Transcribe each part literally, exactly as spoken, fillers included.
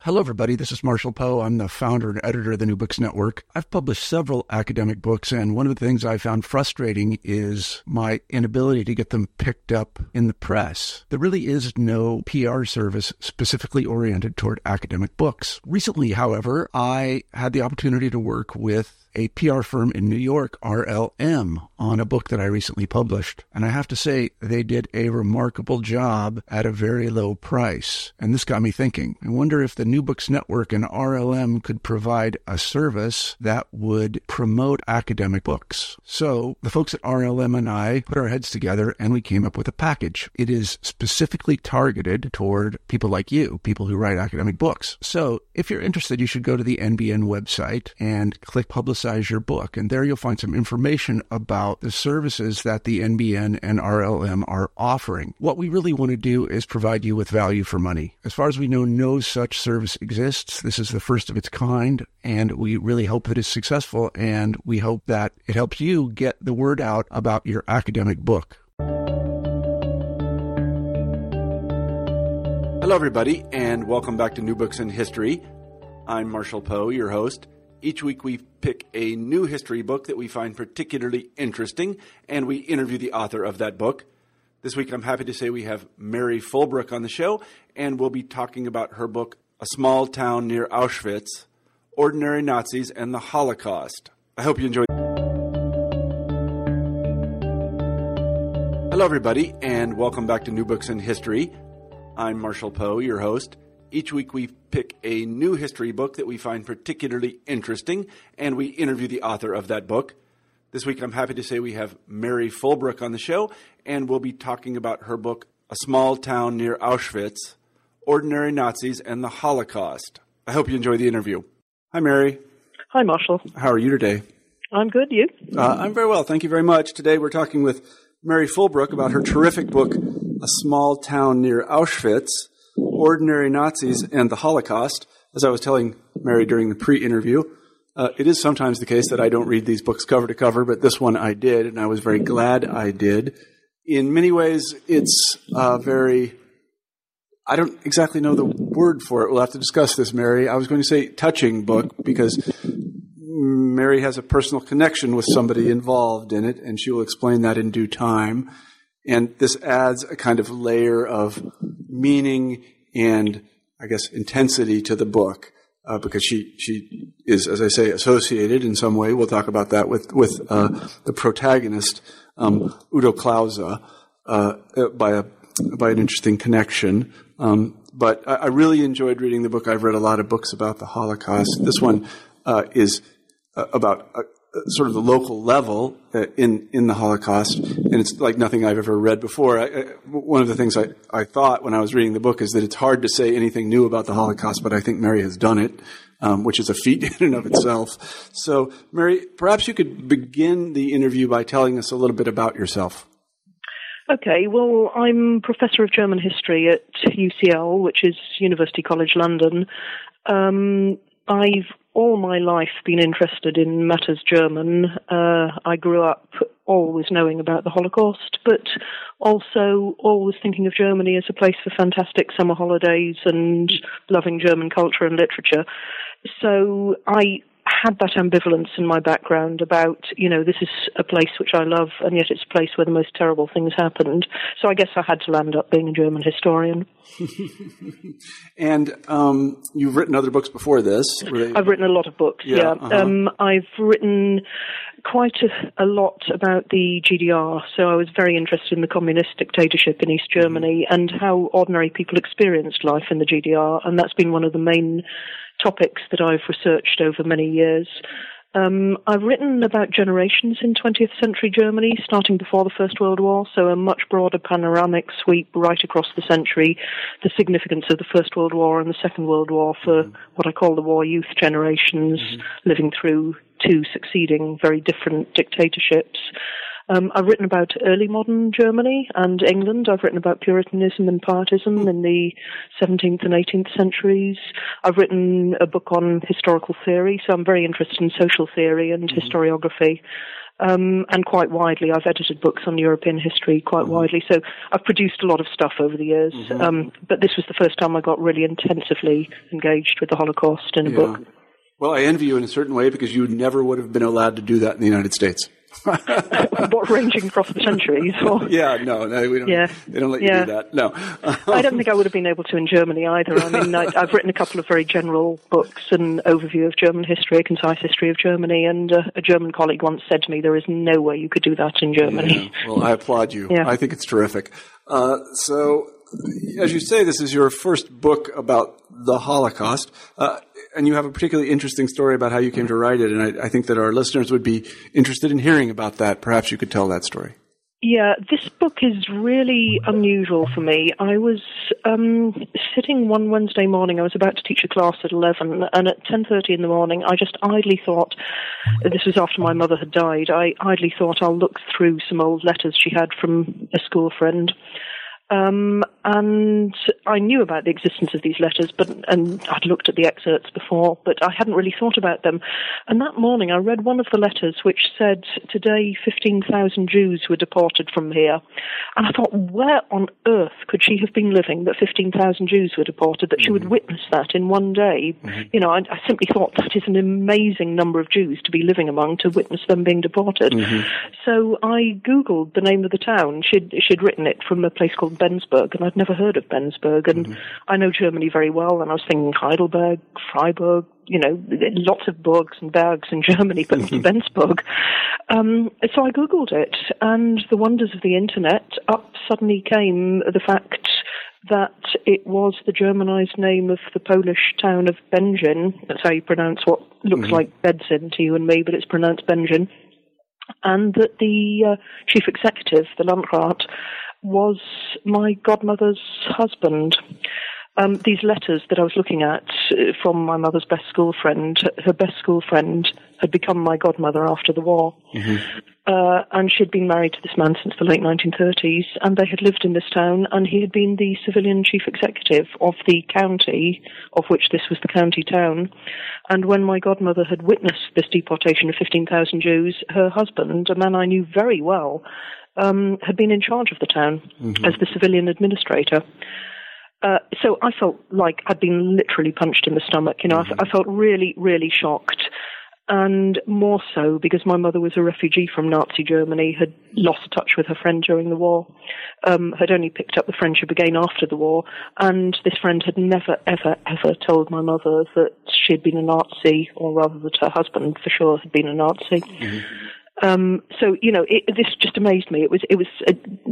Hello, everybody. This is Marshall Poe. I'm the founder and editor of the New Books Network. I've published several academic books, and one of the things I found frustrating is my inability to get them picked up in the press. There really is no P R service specifically oriented toward academic books. Recently, however, I had the opportunity to work with a P R firm in New York, R L M, on a book that I recently published. And I have to say, they did a remarkable job at a very low price. And this got me thinking. I wonder if the New Books Network and R L M could provide a service that would promote academic books. So the folks at R L M and I put our heads together and we came up with a package. It is specifically targeted toward people like you, people who write academic books. So if you're interested, you should go to the N B N website and click Publicize your book, and there you'll find some information about the services that the N B N and R L M are offering. What we really want to do is provide you with value for money. As far as we know, no such service exists. This is the first of its kind, and we really hope that it's successful, and we hope that it helps you get the word out about your academic book. Hello, everybody, and welcome back to New Books in History. I'm Marshall Poe, your host. Each week we pick a new history book that we find particularly interesting, and we interview the author of that book. This week I'm happy to say we have Mary Fulbrook on the show, and we'll be talking about her book, A Small Town Near Auschwitz, Ordinary Nazis and the Holocaust. I hope you enjoy. Hello, everybody, and welcome back to New Books in History. I'm Marshall Poe, your host. Each week we pick a new history book that we find particularly interesting, and we interview the author of that book. This week I'm happy to say we have Mary Fulbrook on the show, and we'll be talking about her book, A Small Town Near Auschwitz, Ordinary Nazis and the Holocaust. I hope you enjoy the interview. Hi, Mary. Hi, Marshall. How are you today? I'm good. You? Uh, I'm very well. Thank you very much. Today we're talking with Mary Fulbrook about her terrific book, A Small Town Near Auschwitz, Ordinary Nazis and the Holocaust. As I was telling Mary during the pre-interview, uh, it is sometimes the case that I don't read these books cover to cover, but this one I did, and I was very glad I did. In many ways, it's uh, very, I don't exactly know the word for it. We'll have to discuss this, Mary. I was going to say touching book because Mary has a personal connection with somebody involved in it, and she will explain that in due time. And this adds a kind of layer of meaning and, I guess, intensity to the book, uh, because she she is, as I say, associated in some way. We'll talk about that with with uh, the protagonist, um, Udo Klause, uh, by a by an interesting connection. Um, but I, I really enjoyed reading the book. I've read a lot of books about the Holocaust. This one uh, is uh, about uh, sort of the local level uh, in, in the Holocaust, and it's like nothing I've ever read before. I, I, one of the things I, I thought when I was reading the book is that it's hard to say anything new about the Holocaust, but I think Mary has done it, um, which is a feat in and of itself. So, Mary, perhaps you could begin the interview by telling us a little bit about yourself. Okay, well, I'm Professor of German History at U C L, which is University College London. Um, I've all my life been interested in matters German. Uh, I grew up always knowing about the Holocaust, but also always thinking of Germany as a place for fantastic summer holidays and loving German culture and literature. So I had that ambivalence in my background about, you know, this is a place which I love, and yet it's a place where the most terrible things happened. So I guess I had to land up being a German historian. And um, you've written other books before this. They... I've written a lot of books, yeah. yeah. Uh-huh. Um, I've written quite a, a lot about the G D R, so I was very interested in the communist dictatorship in East Germany and how ordinary people experienced life in the G D R, and that's been one of the main topics that I've researched over many years. Um, I've written about generations in twentieth century Germany, starting before the First World War, so a much broader panoramic sweep right across the century, the significance of the First World War and the Second World War for mm-hmm. what I call the war youth generations, mm-hmm. living through two succeeding very different dictatorships. Um, I've written about early modern Germany and England. I've written about Puritanism and Pietism mm. in the seventeenth and eighteenth centuries. I've written a book on historical theory, so I'm very interested in social theory and mm. historiography. Um, and quite widely. I've edited books on European history quite mm-hmm. widely, so I've produced a lot of stuff over the years. Mm-hmm. Um, but this was the first time I got really intensively engaged with the Holocaust in a yeah. book. Well, I envy you in a certain way because you never would have been allowed to do that in the United States. What, ranging across the centuries? Or? Yeah, no, no, we don't. Yeah. They don't let you yeah. do that. No, I don't think I would have been able to in Germany either. I mean, I, I've written a couple of very general books, an overview of German history, a concise history of Germany, and uh, a German colleague once said to me, "There is no way you could do that in Germany." Yeah. Well, I applaud you. Yeah. I think it's terrific. Uh, so, as you say, this is your first book about the Holocaust. Uh, And you have a particularly interesting story about how you came to write it, and I, I think that our listeners would be interested in hearing about that. Perhaps you could tell that story. Yeah, this book is really unusual for me. I was um, sitting one Wednesday morning, I was about to teach a class at eleven, and at ten thirty in the morning, I just idly thought, this was after my mother had died, I idly thought I'll look through some old letters she had from a school friend. Um, and I knew about the existence of these letters, but and I'd looked at the excerpts before, but I hadn't really thought about them. And that morning I read one of the letters which said, today fifteen thousand Jews were deported from here. And I thought, where on earth could she have been living that fifteen thousand Jews were deported, that mm-hmm. she would witness that in one day? Mm-hmm. You know, I, I simply thought that is an amazing number of Jews to be living among, to witness them being deported. Mm-hmm. So I Googled the name of the town. She'd, she'd written it from a place called Bensberg, and I'd never heard of Bensberg, and mm-hmm. I know Germany very well, and I was thinking Heidelberg, Freiburg, you know, lots of burgs and bergs in Germany, but Bensberg. Um, so I Googled it, and the wonders of the internet, up suddenly came the fact that it was the Germanized name of the Polish town of Benzin. That's how you pronounce what looks mm-hmm. like Bedzin to you and me, but it's pronounced Benzin. And that the uh, chief executive, the Landrat, was my godmother's husband. Um, these letters that I was looking at uh, from my mother's best school friend, her best school friend had become my godmother after the war. Mm-hmm. Uh, and she'd been married to this man since the late nineteen thirties, and they had lived in this town, and he had been the civilian chief executive of the county, of which this was the county town. And when my godmother had witnessed this deportation of fifteen thousand Jews, her husband, a man I knew very well, um, had been in charge of the town mm-hmm. as the civilian administrator. Uh, so I felt like I'd been literally punched in the stomach. You know, mm-hmm. I, I felt really, really shocked. And more so because my mother was a refugee from Nazi Germany, had lost touch with her friend during the war, um, had only picked up the friendship again after the war, and this friend had never, ever, ever told my mother that she'd been a Nazi, or rather that her husband for sure had been a Nazi. Mm-hmm. Um, so, you know, it, this just amazed me. It was, it was, a,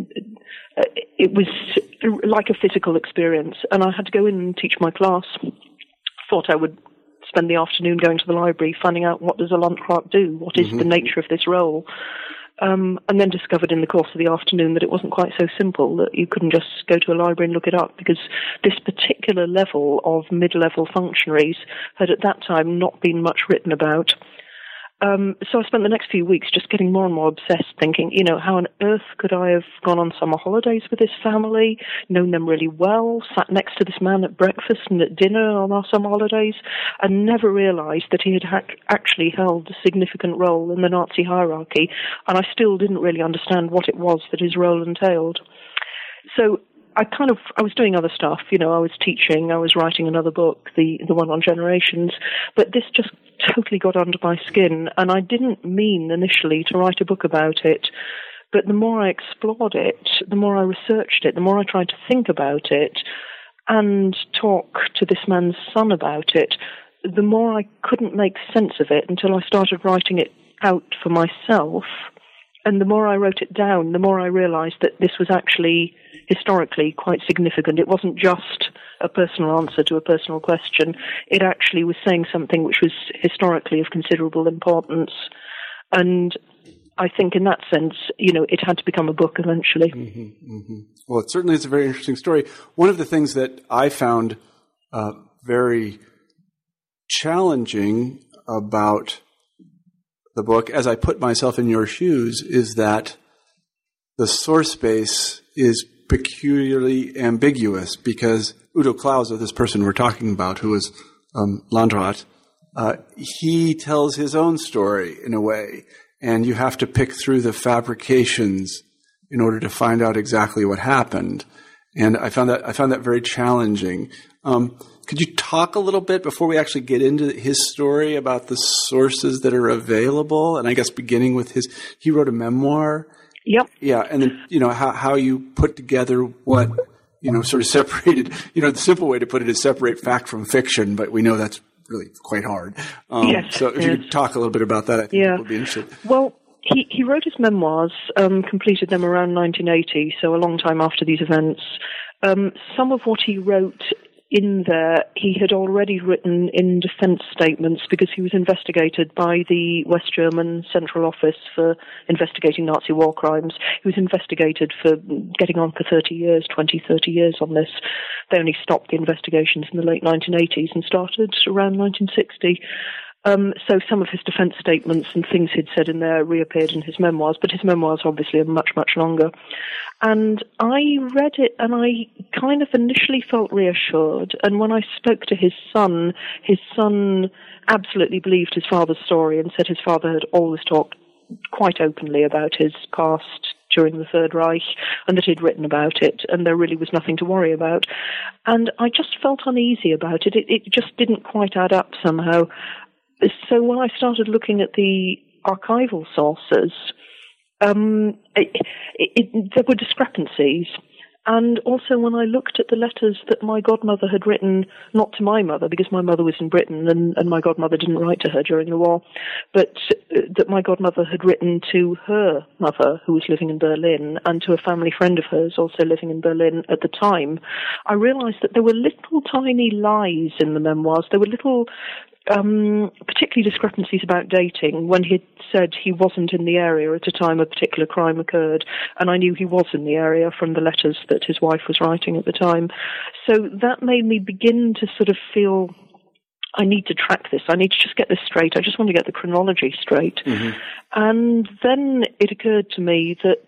it was like a physical experience, and I had to go in and teach my class. Thought I would spend the afternoon going to the library, finding out what does a Landrat do, what is mm-hmm. the nature of this role, um, and then discovered in the course of the afternoon that it wasn't quite so simple, that you couldn't just go to a library and look it up, because this particular level of mid-level functionaries had at that time not been much written about. Um, so I spent the next few weeks just getting more and more obsessed, thinking, you know, how on earth could I have gone on summer holidays with this family, known them really well, sat next to this man at breakfast and at dinner on our summer holidays, and never realized that he had ha- actually held a significant role in the Nazi hierarchy, and I still didn't really understand what it was that his role entailed. So I kind of, I was doing other stuff, you know, I was teaching, I was writing another book, the, the one on generations, but this just totally got under my skin, and I didn't mean initially to write a book about it, but the more I explored it, the more I researched it, the more I tried to think about it and talk to this man's son about it, the more I couldn't make sense of it until I started writing it out for myself. And the more I wrote it down, the more I realized that this was actually historically quite significant. It wasn't just a personal answer to a personal question. It actually was saying something which was historically of considerable importance. And I think in that sense, you know, it had to become a book eventually. Mm-hmm, mm-hmm. Well, it certainly is a very interesting story. One of the things that I found uh, very challenging about the book, as I put myself in your shoes, is that the source base is peculiarly ambiguous, because Udo Klauser, this person we're talking about, who was um, Landrat, uh, he tells his own story in a way. and you have to pick through the fabrications in order to find out exactly what happened. And I found that I found that very challenging. Um, could you talk a little bit before we actually get into his story about the sources that are available? And I guess beginning with his, he wrote a memoir. Yep. Yeah, and then you know how how you put together what you know sort of separated. You know, the simple way to put it is separate fact from fiction, but we know that's really quite hard. Um, yes. So if yes. you could talk a little bit about that, I think yeah. people would be interested. Well, he he wrote his memoirs, um, completed them around nineteen eighty, so a long time after these events. Um, some of what he wrote in there, he had already written in defense statements because he was investigated by the West German Central Office for investigating Nazi war crimes. He was investigated for getting on for thirty years, twenty, thirty years on this. They only stopped the investigations in the late nineteen eighties and started around nineteen sixty. Um, so some of his defense statements and things he'd said in there reappeared in his memoirs, but his memoirs obviously are much, much longer. And I read it and I kind of initially felt reassured. And when I spoke to his son, his son absolutely believed his father's story and said his father had always talked quite openly about his past during the Third Reich and that he'd written about it and there really was nothing to worry about. And I just felt uneasy about it. It, it just didn't quite add up somehow. So when I started looking at the archival sources, um, it, it, it, there were discrepancies. And also when I looked at the letters that my godmother had written, not to my mother, because my mother was in Britain and, and my godmother didn't write to her during the war, but uh, that my godmother had written to her mother, who was living in Berlin, and to a family friend of hers also living in Berlin at the time, I realized that there were little tiny lies in the memoirs. There were little Um, particularly discrepancies about dating when he'd said he wasn't in the area at a time a particular crime occurred, and I knew he was in the area from the letters that his wife was writing at the time. So that made me begin to sort of feel, I need to track this. I need to just get this straight. I just want to get the chronology straight. Mm-hmm. And then it occurred to me that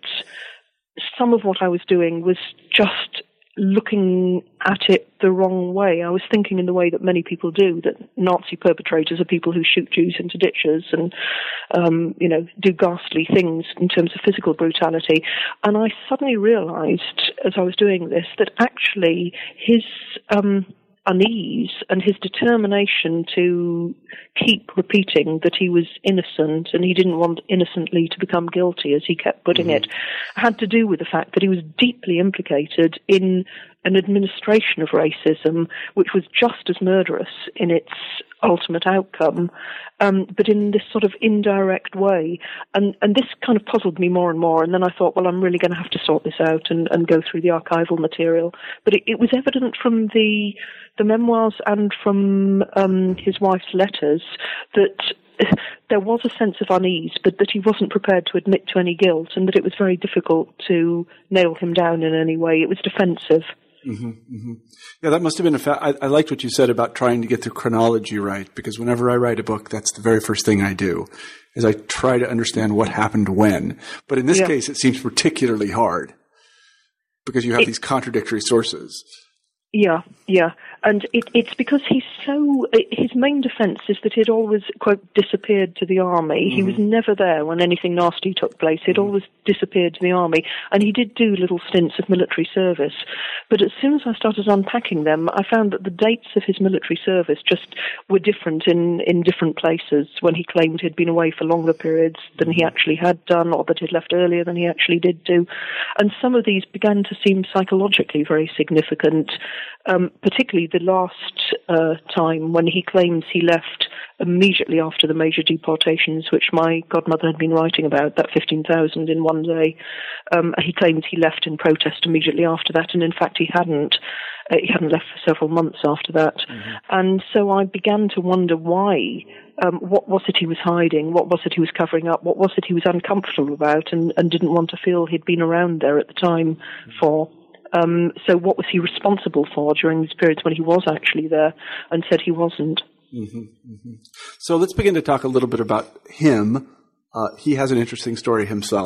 some of what I was doing was just looking at it the wrong way. I was thinking in the way that many people do, that Nazi perpetrators are people who shoot Jews into ditches and, um, you know, do ghastly things in terms of physical brutality. And I suddenly realized, as I was doing this, that actually his um, unease and his determination to keep repeating that he was innocent and he didn't want innocently to become guilty, as he kept putting mm-hmm. it, had to do with the fact that he was deeply implicated in an administration of racism which was just as murderous in its ultimate outcome, um, but in this sort of indirect way. And, and this kind of puzzled me more and more. And then I thought, well, I'm really going to have to sort this out and, and go through the archival material. But it, it was evident from the the memoirs and from um, his wife's letters that there was a sense of unease, but that he wasn't prepared to admit to any guilt, and that it was very difficult to nail him down in any way. It was defensive. Mm-hmm, mm-hmm. Yeah, that must have been a fa- I, I liked what you said about trying to get the chronology right, because whenever I write a book, that's the very first thing I do, is I try to understand what happened when. But in this yeah. case, it seems particularly hard, because you have it, these contradictory sources. Yeah, yeah. And it, it's because he's so, his main defense is that he'd always, quote, disappeared to the army. Mm-hmm. He was never there when anything nasty took place. He'd mm-hmm. always disappeared to the army. And he did do little stints of military service. But as soon as I started unpacking them, I found that the dates of his military service just were different in, in different places, when he claimed he'd been away for longer periods than he actually had done, or that he'd left earlier than he actually did do. And some of these began to seem psychologically very significant, um, particularly the last uh, time when he claims he left immediately after the major deportations, which my godmother had been writing about, that fifteen thousand in one day. Um, he claims he left in protest immediately after that, and in fact he hadn't. Uh, he hadn't left for several months after that. Mm-hmm. And so I began to wonder why. Um, what was it he was hiding? What was it he was covering up? What was it he was uncomfortable about and, and didn't want to feel he'd been around there at the time mm-hmm. for? Um, so what was he responsible for during these periods when he was actually there and said he wasn't? Mm-hmm, mm-hmm. So let's begin to talk a little bit about him. Uh, he has an interesting story himself.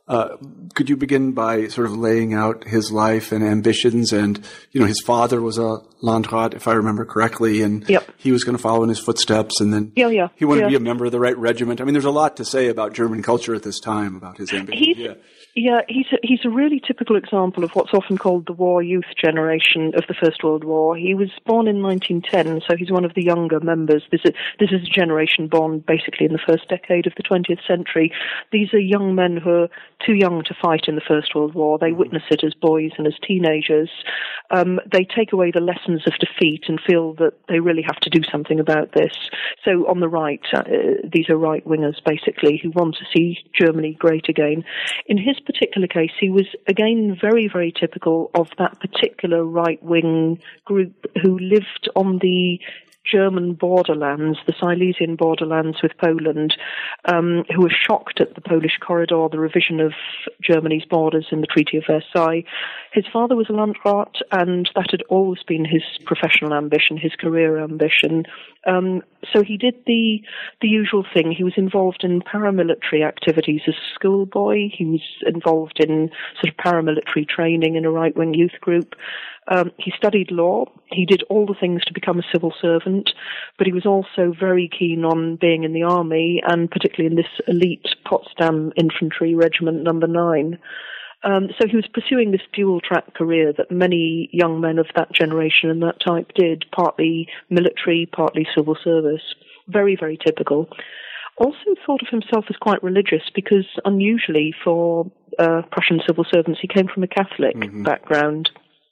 Uh, could you begin by sort of laying out his life and ambitions? And, you know, his father was a Landrat, if I remember correctly, and yep. he was going to follow in his footsteps, and then yeah, yeah, he wanted yeah. to be a member of the right regiment. I mean, there's a lot to say about German culture at this time, about his ambitions. He's, yeah. Yeah, he's a, he's a really typical example of what's often called the war youth generation of the First World War. He was born in nineteen ten, so he's one of the younger members. This is, this is a generation born basically in the first decade of the twentieth century. These are young men who are too young to fight in the First World War. They witness it as boys and as teenagers. Um, they take away the lessons of defeat and feel that they really have to do something about this. So on the right, uh, these are right-wingers basically who want to see Germany great again. In his particular case, he was again very, very typical of that particular right-wing group who lived on the German borderlands, the Silesian borderlands with Poland, um, who were shocked at the Polish corridor, the revision of Germany's borders in the Treaty of Versailles. His father was a Landrat, and that had always been his professional ambition, his career ambition. Um, so he did the the usual thing. He was involved in paramilitary activities as a schoolboy. He was involved in sort of paramilitary training in a right-wing youth group. Um, he studied law. He did all the things to become a civil servant, but he was also very keen on being in the army, and particularly in this elite Potsdam Infantry Regiment Number Nine. Um, so he was pursuing this dual-track career that many young men of that generation and that type did, partly military, partly civil service. Very, very typical. Also thought of himself as quite religious because, unusually for uh, Prussian civil servants, he came from a Catholic mm-hmm. background.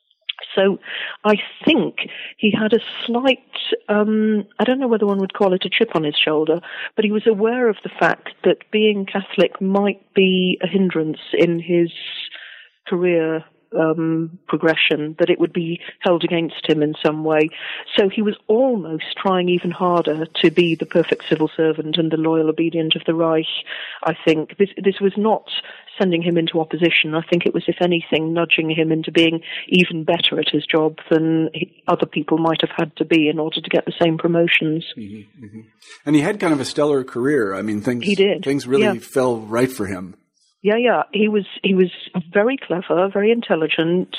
So I think he had a slight, um, I don't know whether one would call it a chip on his shoulder, but he was aware of the fact that being Catholic might be a hindrance in his career um, progression, that it would be held against him in some way. So he was almost trying even harder to be the perfect civil servant and the loyal obedient of the Reich, I think. This, this was not sending him into opposition. I think it was, if anything, nudging him into being even better at his job than he, other people might have had to be in order to get the same promotions. Mm-hmm, mm-hmm. And he had kind of a stellar career. I mean, things, he did. things really yeah. fell right for him. Yeah, yeah. He was he was very clever, very intelligent,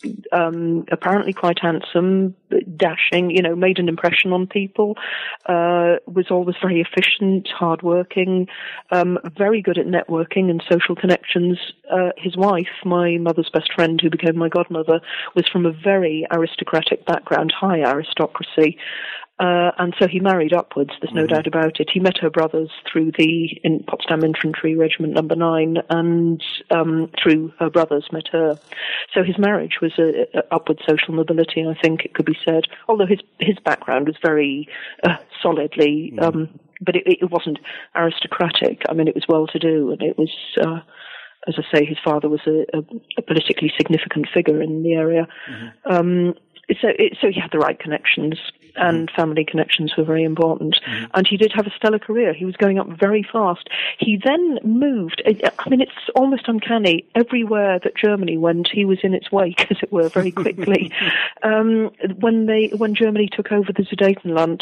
um, apparently quite handsome, dashing, you know, made an impression on people, uh, was always very efficient, hardworking, um, very good at networking and social connections. Uh, his wife, my mother's best friend, who became my godmother, was from a very aristocratic background, high aristocracy. Uh, and so he married upwards, there's no mm-hmm. doubt about it. He met her brothers through the in Potsdam Infantry Regiment Number Nine, and um, through her brothers met her. So his marriage was a, a upward social mobility, I think it could be said. Although his his background was very uh, solidly, mm-hmm. um, but it, it wasn't aristocratic. I mean, it was well-to-do, and it was, uh, as I say, his father was a, a, a politically significant figure in the area. Mm-hmm. Um, So, it, so he had the right connections, and family connections were very important. Mm-hmm. And he did have a stellar career. He was going up very fast. He then moved. I mean, it's almost uncanny. Everywhere that Germany went, he was in its wake, as it were, very quickly. um, when they, when Germany took over the Sudetenland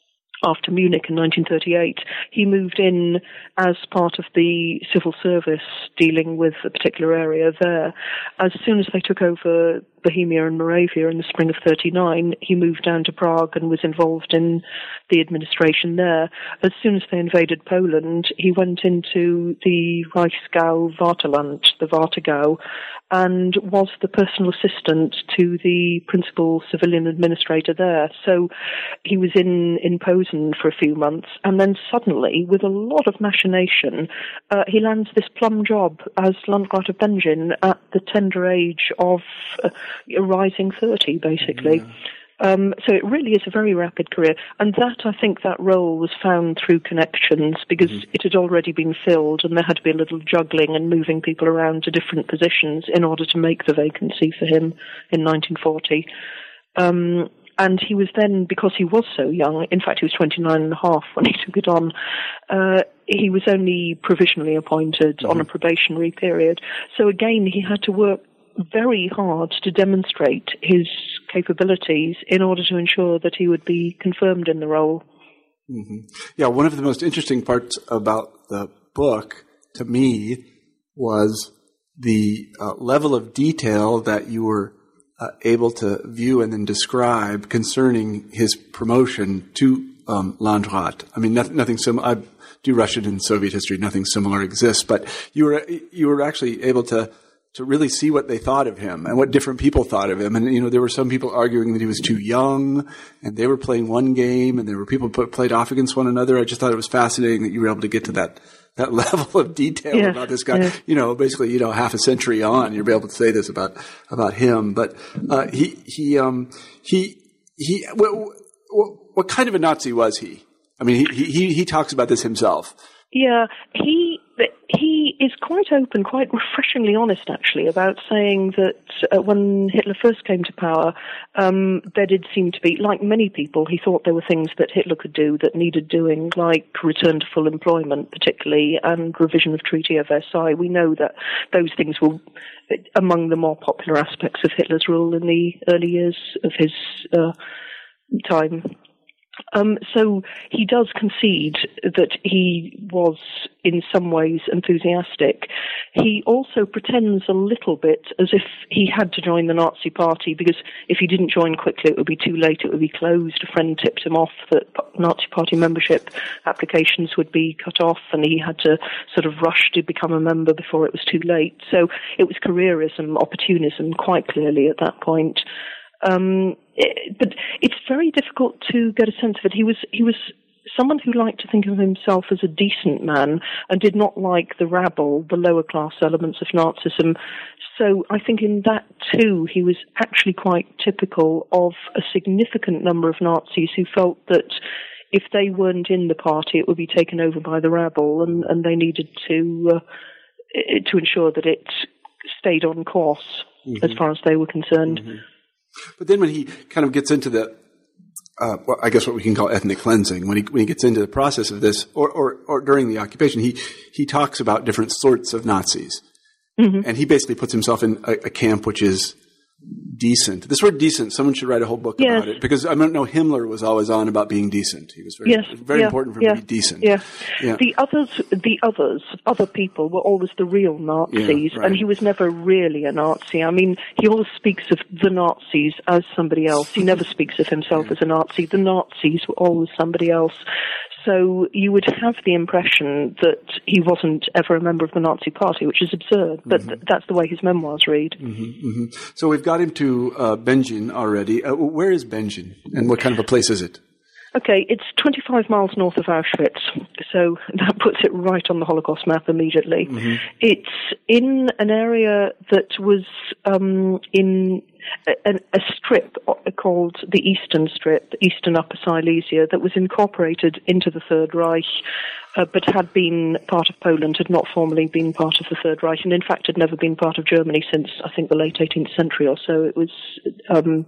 after Munich in nineteen thirty-eight, he moved in as part of the civil service dealing with a particular area there. As soon as they took over Bohemia and Moravia in the spring of thirty-nine, he moved down to Prague and was involved in the administration there. As soon as they invaded Poland, he went into the Reichsgau Vaterland, the Warthegau, and was the personal assistant to the principal civilian administrator there. So he was in, in Posen for a few months, and then suddenly, with a lot of machination, uh, he lands this plum job as Landrat of Bengin at the tender age of uh, a rising thirty, basically. Yeah. Um, so it really is a very rapid career. And that, I think, that role was found through connections, because mm-hmm. it had already been filled, and there had to be a little juggling and moving people around to different positions in order to make the vacancy for him in nineteen forty. Um, and he was then, because he was so young, in fact he was twenty-nine and a half when he took it on, uh, he was only provisionally appointed mm-hmm. on a probationary period. So again, he had to work very hard to demonstrate his capabilities in order to ensure that he would be confirmed in the role. Mm-hmm. Yeah, one of the most interesting parts about the book, to me, was the uh, level of detail that you were uh, able to view and then describe concerning his promotion to um, Landrat. I mean, nothing, nothing similar. I do Russian and Soviet history. Nothing similar exists, but you were you were actually able to to really see what they thought of him and what different people thought of him. And, you know, there were some people arguing that he was too young and they were playing one game and there were people who played off against one another. I just thought it was fascinating that you were able to get to that, that level of detail yeah, about this guy. Yeah. You know, basically, you know, half a century on, you'll be able to say this about, about him. But, uh, he, he, um, he, he, what, what kind of a Nazi was he? I mean, he, he, he talks about this himself. Yeah, he he is quite open, quite refreshingly honest, actually, about saying that uh, when Hitler first came to power, um, there did seem to be, like many people, he thought there were things that Hitler could do that needed doing, like return to full employment, particularly, and revision of Treaty of Versailles. We know that those things were among the more popular aspects of Hitler's rule in the early years of his uh, time. Um, so he does concede that he was in some ways enthusiastic. He also pretends a little bit as if he had to join the Nazi Party, because if he didn't join quickly it would be too late, it would be closed. A friend tipped him off that Nazi Party membership applications would be cut off and he had to sort of rush to become a member before it was too late. So it was careerism, opportunism quite clearly at that point. Um, it, but it's very difficult to get a sense of it. He was he was someone who liked to think of himself as a decent man and did not like the rabble, the lower class elements of Nazism. So I think in that too, he was actually quite typical of a significant number of Nazis who felt that if they weren't in the party, it would be taken over by the rabble, and, and they needed to uh, to ensure that it stayed on course mm-hmm. as far as they were concerned. Mm-hmm. But then when he kind of gets into the, uh, well, I guess what we can call ethnic cleansing, when he when he gets into the process of this, or, or, or during the occupation, he, he talks about different sorts of Nazis. Mm-hmm. And he basically puts himself in a, a camp which is decent. This word decent, someone should write a whole book yes. about it, because I don't know, Himmler was always on about being decent. He was very, yes. very yeah. important for yeah. him to be decent. Yeah. yeah. The others, the others, other people were always the real Nazis, yeah, right. and he was never really a Nazi. I mean, he always speaks of the Nazis as somebody else. He never speaks of himself yeah. as a Nazi. The Nazis were always somebody else. So you would have the impression that he wasn't ever a member of the Nazi Party, which is absurd, but mm-hmm. th- that's the way his memoirs read. Mm-hmm, mm-hmm. So we've got him to uh, Bengin already. Uh, where is Bengin, and what kind of a place is it? Okay, it's twenty-five miles north of Auschwitz, so that puts it right on the Holocaust map immediately. Mm-hmm. It's in an area that was um, in a, a strip called the Eastern Strip, Eastern Upper Silesia, that was incorporated into the Third Reich, uh, but had been part of Poland, had not formally been part of the Third Reich, and in fact had never been part of Germany since, I think, the late eighteenth century or so. It was... Um,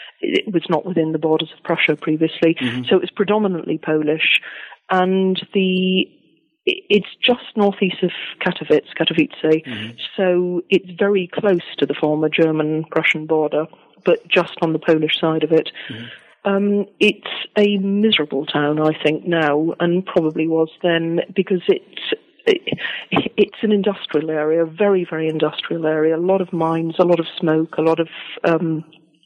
It was not within the borders of Prussia previously, mm-hmm. so it was predominantly Polish, and the it's just northeast of Katowice, Katowice, mm-hmm. so it's very close to the former German-Prussian border, but just on the Polish side of it. Mm-hmm. Um, it's a miserable town, I think, now, and probably was then, because it's It, it's an industrial area, very, very industrial area, a lot of mines, a lot of smoke, a lot of um,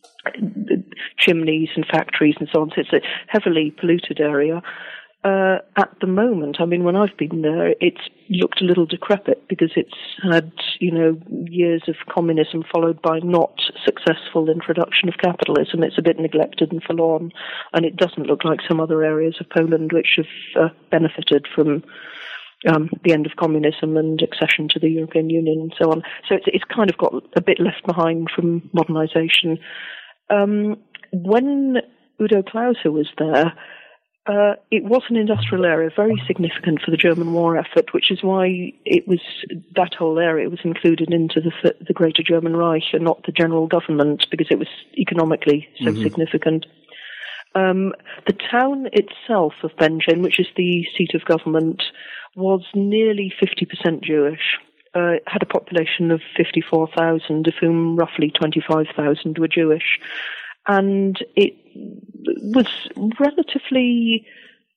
chimneys and factories and so on. So it's a heavily polluted area. Uh, at the moment, I mean, when I've been there, it's looked a little decrepit because it's had, you know, years of communism followed by not successful introduction of capitalism. It's a bit neglected and forlorn, and it doesn't look like some other areas of Poland which have uh, benefited from Um, the end of communism and accession to the European Union and so on. So it's, it's kind of got a bit left behind from modernization. Um, when Udo Klauser was there, uh, it was an industrial area, very significant for the German war effort, which is why it was, that whole area was included into the, the Greater German Reich and not the general government, because it was economically so mm-hmm. significant. Um, the town itself of Bengin, which is the seat of government, was nearly fifty percent Jewish. Uh, it had a population of fifty-four thousand, of whom roughly twenty-five thousand were Jewish. And it was relatively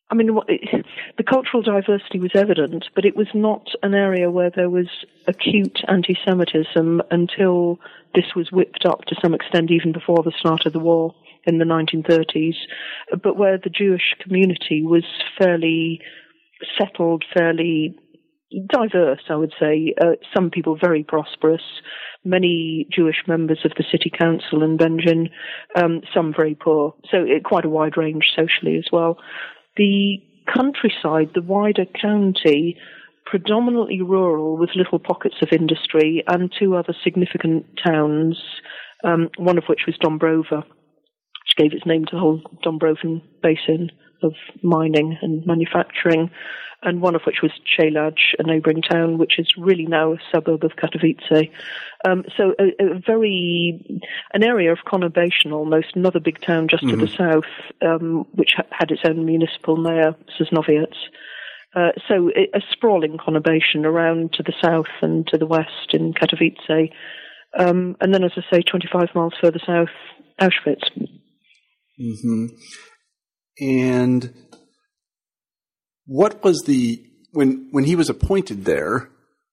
I mean, the cultural diversity was evident, but it was not an area where there was acute anti-Semitism until this was whipped up to some extent even before the start of the war in the nineteen thirties, but where the Jewish community was fairly settled, fairly diverse, I would say. Uh, some people very prosperous, many Jewish members of the city council in Benjin, um, some very poor. So it, quite a wide range socially as well. The countryside, the wider county, predominantly rural with little pockets of industry and two other significant towns, um, one of which was Dombrova, which gave its name to the whole Dombrovan basin of mining and manufacturing, and one of which was Chelaj, a neighbouring town, which is really now a suburb of Katowice. Um, so a, a very, an area of conurbation almost, another big town just mm-hmm. to the south, um, which ha- had its own municipal mayor, Sosnowiec. Uh, so a, a sprawling conurbation around to the south and to the west in Katowice. Um, and then, as I say, twenty-five miles further south, Auschwitz. Mm-hmm. And what was the, when when he was appointed there,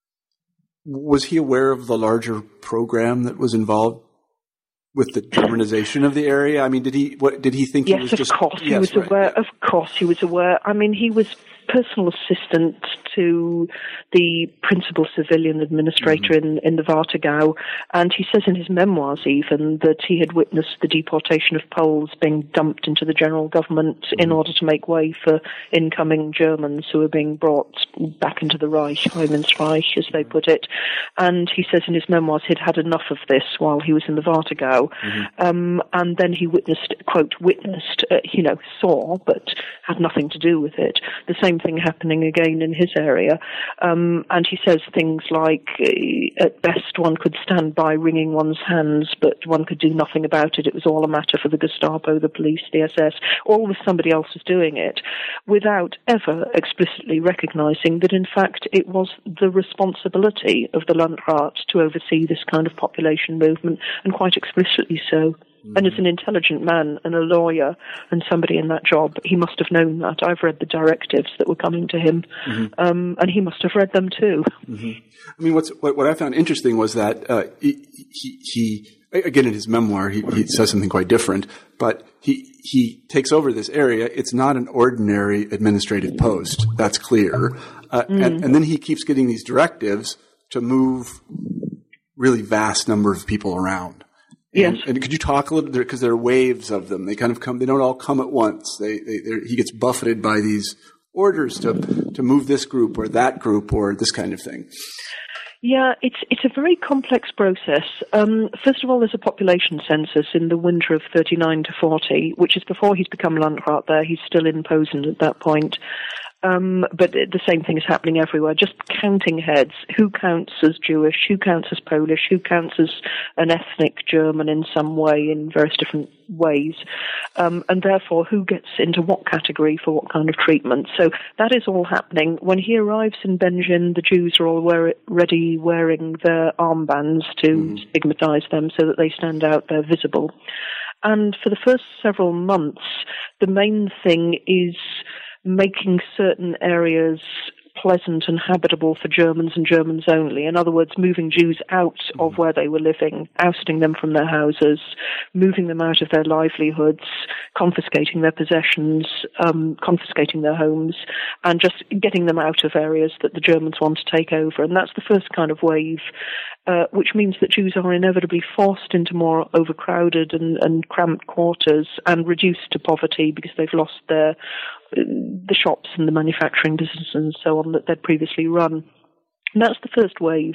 was he aware of the larger program that was involved with the Germanization of the area? I mean, did he, what, did he think yes, he was just... Yes, of course, he yes, was right, aware, yeah. of course he was aware. I mean, he was personal assistant to the principal civilian administrator mm-hmm. in, in the Warthegau, and he says in his memoirs even that he had witnessed the deportation of Poles being dumped into the general government mm-hmm. in order to make way for incoming Germans who were being brought back into the Reich, Heimensreich, as they put it. And he says in his memoirs he'd had enough of this while he was in the Warthegau, mm-hmm. um, and then he witnessed, quote, witnessed, uh, you know, saw, but had nothing to do with it, the same thing happening again in his area. Um, and he says things like, uh, at best one could stand by wringing one's hands, but one could do nothing about it. It was all a matter for the Gestapo, the police, the S S, all with somebody else was doing it, without ever explicitly recognizing that in fact it was the responsibility of the Landrat to oversee this kind of population movement, and quite explicitly so. And as an intelligent man and a lawyer and somebody in that job, he must have known that. I've read the directives that were coming to him, mm-hmm. um, and he must have read them too. Mm-hmm. I mean, what's, what, what I found interesting was that uh, he, he, he, again, in his memoir, he, he says something quite different, but he he takes over this area. It's not an ordinary administrative post. That's clear. Uh, mm. and, and then he keeps getting these directives to move really vast number of people around. Yes. And, and could you talk a little bit, because there are waves of them. They kind of come, they don't all come at once. They, they, he gets buffeted by these orders to, to move this group or that group or this kind of thing. Yeah, it's it's a very complex process. Um, first of all, there's a population census in the winter of thirty-nine to forty, which is before he's become Landrat there. He's still in Posen at that point. Um, but the same thing is happening everywhere, just counting heads. Who counts as Jewish? Who counts as Polish? Who counts as an ethnic German in some way, in various different ways? Um, and therefore, who gets into what category for what kind of treatment? So that is all happening. When he arrives in Benjin, the Jews are already wearing their armbands to mm. stigmatize them so that they stand out, they're visible. And for the first several months, the main thing is making certain areas pleasant and habitable for Germans and Germans only. In other words, moving Jews out of where they were living, ousting them from their houses, moving them out of their livelihoods, confiscating their possessions, um, confiscating their homes, and just getting them out of areas that the Germans want to take over. And that's the first kind of wave, uh, which means that Jews are inevitably forced into more overcrowded and, and cramped quarters and reduced to poverty because they've lost their the shops and the manufacturing businesses and so on that they'd previously run. And that's the first wave.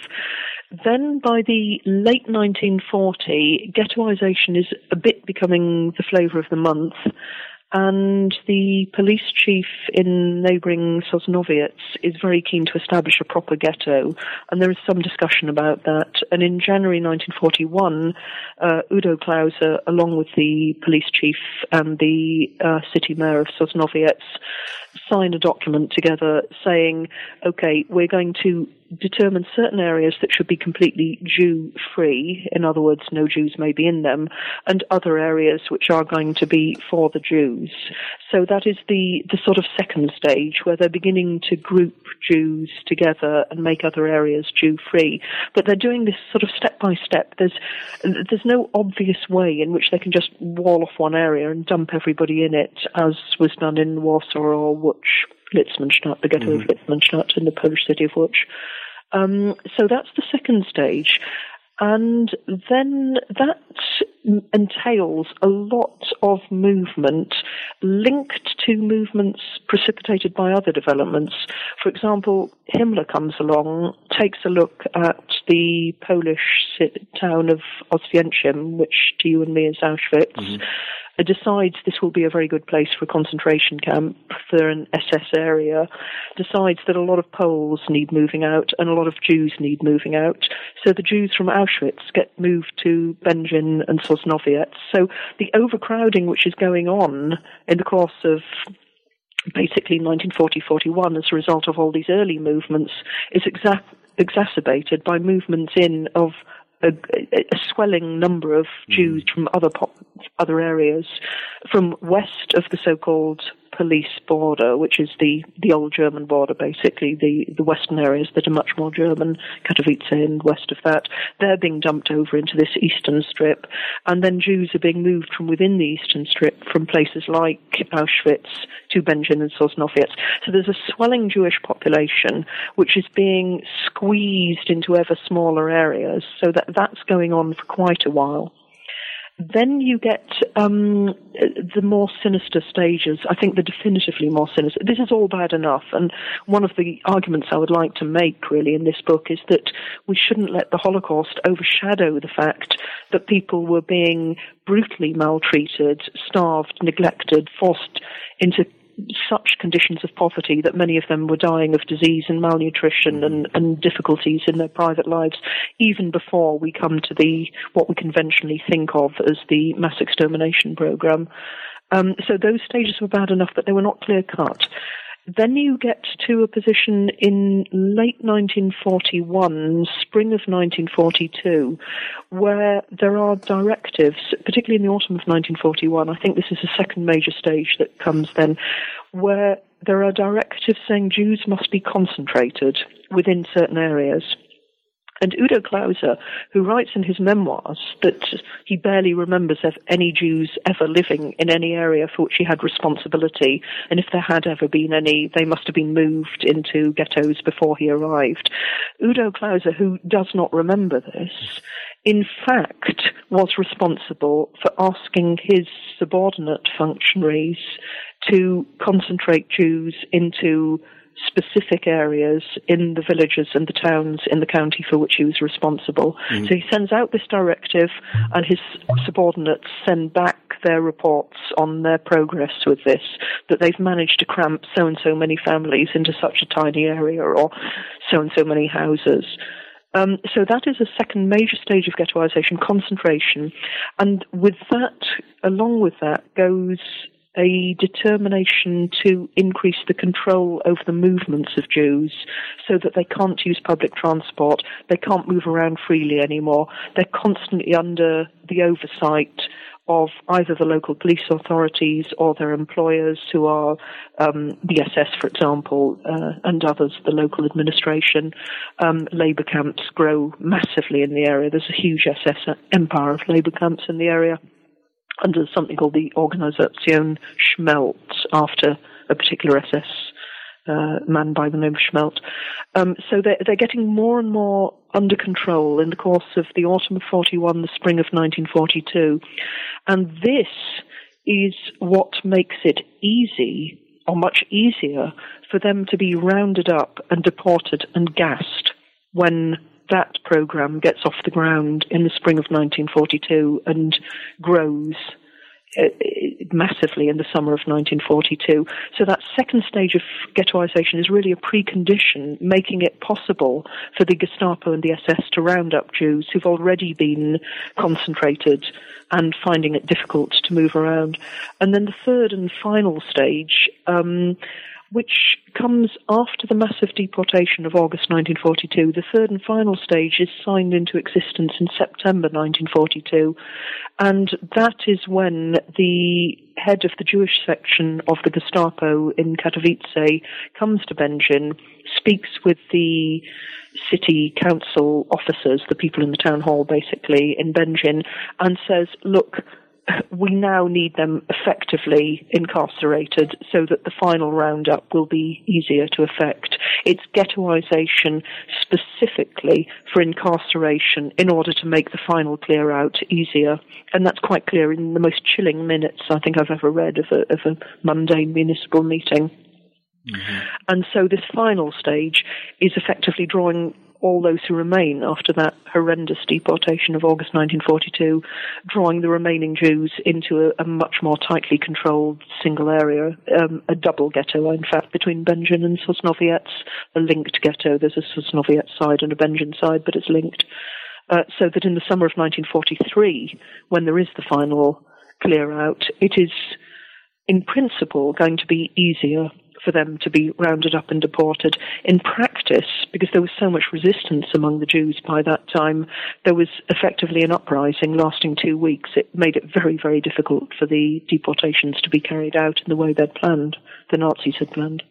Then by the late nineteen forty, ghettoization is a bit becoming the flavour of the month, and the police chief in neighbouring Sosnowiec is very keen to establish a proper ghetto, and there is some discussion about that. And in January nineteen forty-one, uh, Udo Klauser, along with the police chief and the uh, city mayor of Sosnowiec, sign a document together saying, okay, we're going to determine certain areas that should be completely Jew-free, in other words, no Jews may be in them, and other areas which are going to be for the Jews. So that is the, the sort of second stage, where they're beginning to group Jews together and make other areas Jew-free. But they're doing this sort of step-by-step. There's, there's no obvious way in which they can just wall off one area and dump everybody in it, as was done in Warsaw or Łódź, Litzmannstadt, the ghetto mm-hmm. of Litzmannstadt in the Polish city of Łódź. Um, so that's the second stage. And then that entails a lot of movement linked to movements precipitated by other developments. For example, Himmler comes along, takes a look at the Polish town of Oswiecim, which to you and me is Auschwitz, mm-hmm. decides this will be a very good place for a concentration camp, for an S S area, decides that a lot of Poles need moving out and a lot of Jews need moving out. So the Jews from Auschwitz get moved to Będzin and Sosnowiec. So the overcrowding which is going on in the course of basically nineteen forty forty-one as a result of all these early movements is exa- exacerbated by movements in of A, a swelling number of Jews from other pop, other areas, from west of the so-called police border, which is the, the old German border, basically, the, the western areas that are much more German, Katowice and west of that. They're being dumped over into this eastern strip, and then Jews are being moved from within the eastern strip from places like Auschwitz to Będzin and Sosnowiec. So there's a swelling Jewish population which is being squeezed into ever smaller areas, so that that's going on for quite a while. Then you get um, the more sinister stages, I think the definitively more sinister. This is all bad enough, and one of the arguments I would like to make, really, in this book is that we shouldn't let the Holocaust overshadow the fact that people were being brutally maltreated, starved, neglected, forced into such conditions of poverty that many of them were dying of disease and malnutrition and, and difficulties in their private lives, even before we come to the what we conventionally think of as the mass extermination program. Um, so those stages were bad enough, but they were not clear-cut. Then you get to a position in late nineteen forty-one, spring of nineteen forty-two, where there are directives, particularly in the autumn of nineteen forty-one, I think this is the second major stage that comes then, where there are directives saying Jews must be concentrated within certain areas. And Udo Klauser, who writes in his memoirs that he barely remembers of any Jews ever living in any area for which he had responsibility, and if there had ever been any, they must have been moved into ghettos before he arrived. Udo Klauser, who does not remember this, in fact was responsible for asking his subordinate functionaries to concentrate Jews into specific areas in the villages and the towns in the county for which he was responsible. Mm. So he sends out this directive, and his subordinates send back their reports on their progress with this, that they've managed to cramp so-and-so many families into such a tiny area, or so-and-so many houses. Um, so that is a second major stage of ghettoization, concentration. And with that, along with that, goes a determination to increase the control over the movements of Jews so that they can't use public transport, they can't move around freely anymore, they're constantly under the oversight of either the local police authorities or their employers, who are um, the S S, for example, uh, and others, the local administration. Um, labour camps grow massively in the area. There's a huge S S empire of labour camps in the area, under something called the Organisation Schmelt, after a particular S S uh, man by the name of Schmelt. Um, so they're, they're getting more and more under control in the course of the autumn of forty-one, the spring of nineteen forty-two. And this is what makes it easy, or much easier, for them to be rounded up and deported and gassed when that program gets off the ground in the spring of nineteen forty-two and grows uh, massively in the summer of nineteen forty-two. So that second stage of ghettoization is really a precondition, making it possible for the Gestapo and the S S to round up Jews who've already been concentrated and finding it difficult to move around. And then the third and final stage, um, which comes after the massive deportation of August nineteen forty-two. The third and final stage is signed into existence in September nineteen forty-two, and that is when the head of the Jewish section of the Gestapo in Katowice comes to Bengin, speaks with the city council officers, the people in the town hall basically, in Bengin, and says, look, we now need them effectively incarcerated so that the final roundup will be easier to effect. It's ghettoization specifically for incarceration in order to make the final clear out easier. And that's quite clear in the most chilling minutes I think I've ever read of a, of a mundane municipal meeting. Mm-hmm. And so this final stage is effectively drawing all those who remain after that horrendous deportation of August nineteen forty-two, drawing the remaining Jews into a, a much more tightly controlled single area, um, a double ghetto, in fact, between Bengin and Sosnowiec, a linked ghetto. There's a Sosnowiec side and a Bengin side, but it's linked. Uh, so that in the summer of nineteen forty-three, when there is the final clear out, it is in principle going to be easier for them to be rounded up and deported. In practice, because there was so much resistance among the Jews by that time, there was effectively an uprising lasting two weeks. It made it very, very difficult for the deportations to be carried out in the way they'd planned, the Nazis had planned.